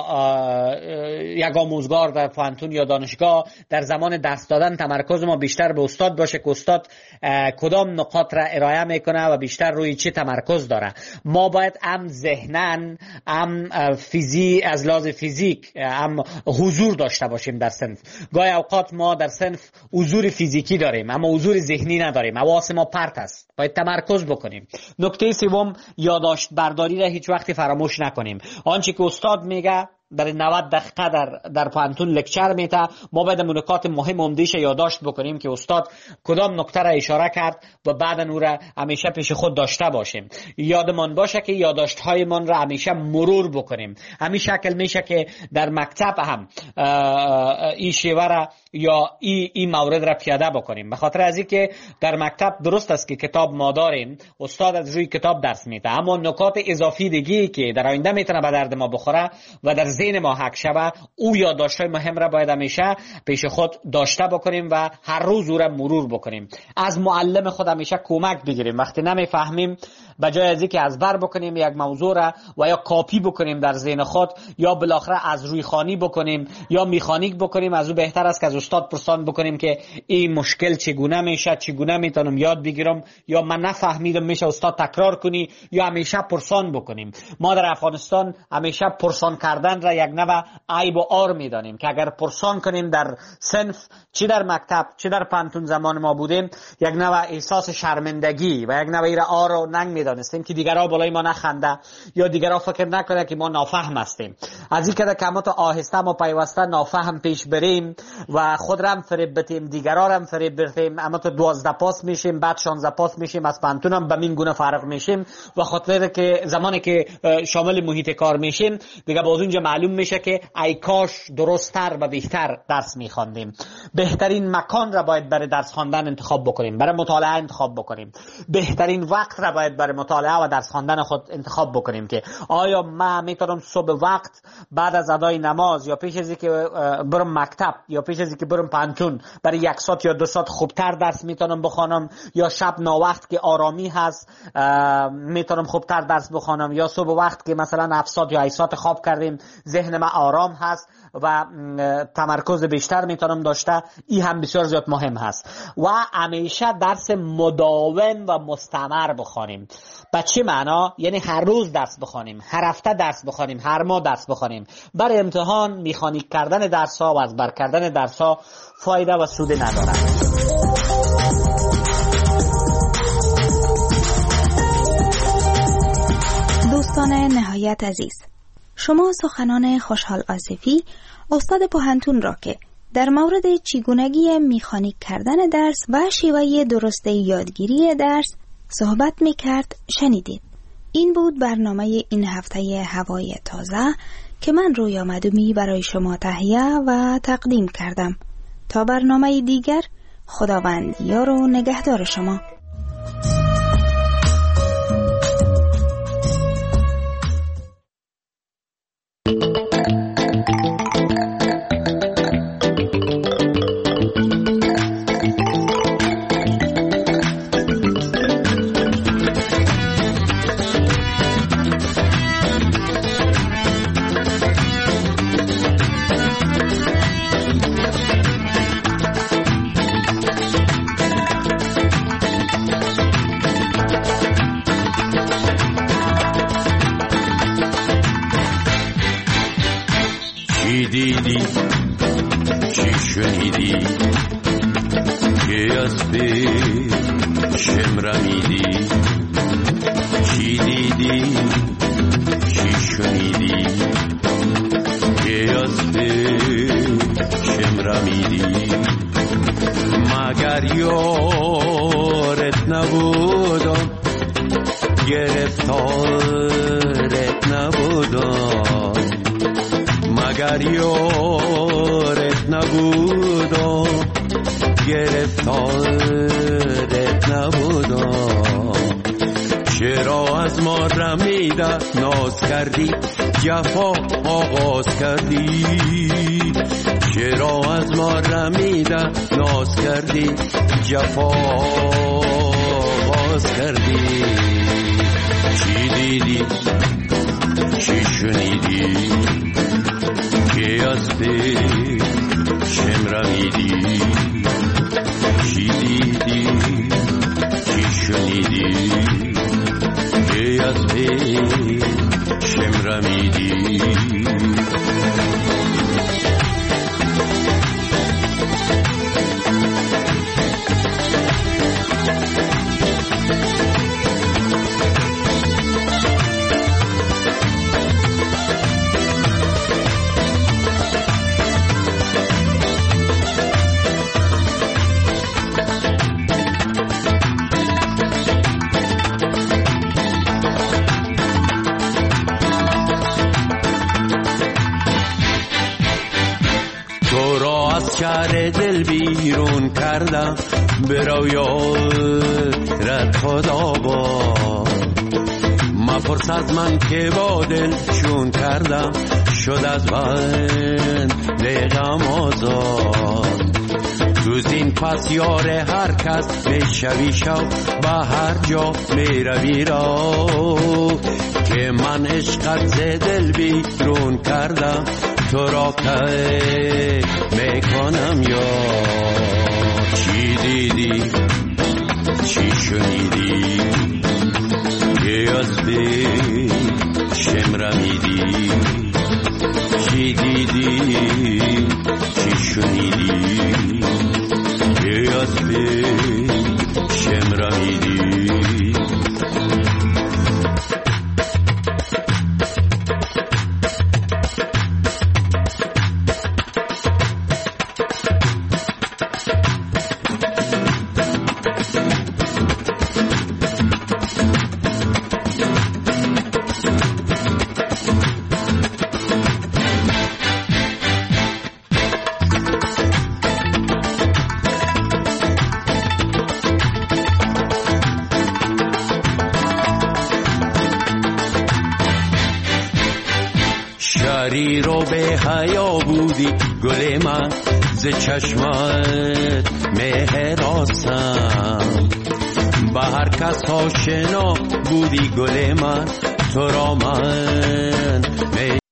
یک آموزگار در پانتون یا دانشگاه در زمان درس دادن تمرکز ما بیشتر به استاد باشه که استاد کدام نقاط را ارائه میکنه و بیشتر روی چه تمرکز داره. ما باید هم ذهناً هم از لحاظ فیزیک هم حضور داشته باشیم در صنف. گاهی اوقات ما در صنف حضور فیزیکی داریم اما حضور ذهنی نداریم، حواس ما پرت است، باید تمرکز بکنیم. نکته سوم، یادداشت برداری را هیچ وقت فراموش نکنیم. آنچه که استاد میگه در 90 دقیقه در پانتون لکچر میته، ما باید نکات مهم عمده‌اش یادداشت بکنیم که استاد کدام نکته را اشاره کرد و بعد اون را همیشه پیش خود داشته باشیم. یادمان باشه که یادداشت هایمان را همیشه مرور بکنیم. همین شکل میشه که در مکتب هم این شیوه را یا این مورد را پیاده بکنیم. به خاطر از اینکه در مکتب درست است که کتاب ما داریم، استاد از روی کتاب درس میده، اما نکات اضافی دیگه که در آینده میتونه به درد ما بخوره و در ذهن ما حک شوه، او یادداشت‌های مهم را باید همیشه پیش خود داشته بکنیم و هر روز او را مرور بکنیم. از معلم خود همیشه کمک بگیریم. وقتی نمیفهمیم به جای از اینکه از بر بکنیم یک موضوع را و یا کاپی بکنیم در ذهن خود یا بالاخره از روی خوانی بکنیم یا مکانیک بکنیم، از او بهتر است که از استاد پرسان بکنیم که این مشکل چگونه میشه، چگونه میتونم یاد بگیرم، یا من نفهمیدم میشه استاد تکرار کنی، یا همیشه پرسان بکنیم. ما در افغانستان همیشه پرسان کردن را یک نوع عیب و عار میدانیم که اگر پرسان کنیم در صنف، چی در مکتب چی در پانتون زمان ما بودیم، یک نوع احساس شرمندگی و یک نوع را عار و ننگ میدانستیم که دیگرها بالای ما نخنده یا دیگرها فکر نکنه که ما نافهم هستیم. از این که ما تا آهسته ما پیوسته نافهم پیش بریم و خود را هم فریب بتیم، دیگرها را هم فریب بتیم، اما تو 12 پاس میشیم، بعد 16 پاس میشیم، از پانتون هم به این گونه فارغ میشیم و خاطر که زمانی که شامل محیط کار میشیم دیگه باز اونجا معلوم میشه که ای کاش درست‌تر و بهتر درس میخواندیم. بهترین مکان را باید برای درس خواندن انتخاب بکنیم، برای مطالعه انتخاب بکنیم. بهترین وقت را باید برای مطالعه و درس خواندن خود انتخاب بکنیم که آیا من میتونم صبح وقت بعد از ادای نماز یا پیش از اینکه برم مکتب یا پیش از اینکه برم پانتون برای 1 ساعت یا 2 ساعت خوبتر درس میتونم بخوانم، یا شب ناوقت که آرامی هست میتونم خوبتر درس بخوانم، یا صبح وقت که مثلا 7 ساعت یا 8 ساعت خواب کردیم ذهن من آرام هست و تمرکز بیشتر میتونم داشته. این هم بسیار زیاد مهم هست و همیشه درس مداوم و مستمر بخوانیم. به چه معنا؟ یعنی هر روز درس بخوانیم، هر هفته درس بخوانیم، هر ماه درس بخوانیم. برای امتحان میخانیک کردن درس ها و از بر کردن درس ها فایده و سود ندارد. دوستان نهایت عزیز، شما سخنان خوشحال آصفی استاد پوهنتون را که در مورد چگونگی مکانیک کردن درس و شیوه درست یادگیری درس صحبت میکرد شنیدید. این بود برنامه این هفته هوای تازه که من رویا مدومی برای شما تهیه و تقدیم کردم. تا برنامه دیگر، خداوند یار و نگهدار شما. دیدی چی شنیدی که از پیشم رمیدی؟ چی دیدی چی شنیدی که از پیشم رمیدی؟ مگر یارت نبودم، گرفتارت نبودم، مگر یارت نبودم، گرفتارت نبودم. چرا از ما رمیده ناز کردی، جفا آغاز کردی؟ چرا از ما رمیده ناز کردی، جفا آغاز کردی؟ چی دیدی چی شنیدی که از پیشم رمیدی؟ چی دیدی چی شنیدی که از پیشم رمیدی؟ شهر دل بیرون کردم، برو یارت خدا باد. مپرس از من که با دل چون کردم، شد از بند غم آزاد. تو زین پس یار هر کس میشوی شو، به هر جا میروی را که من عشقت ز دل بیرون کردم، تو را که میکنم یار. چی دیدی چی شنیدی که از به شمرمیدی؟ چی دیدی چی شنیدی که از به شمرمیدی؟ شریر و به حیا بودی گل من، ز چشمت مهراسم. به هر کس آشنا بودی گل من، تو را من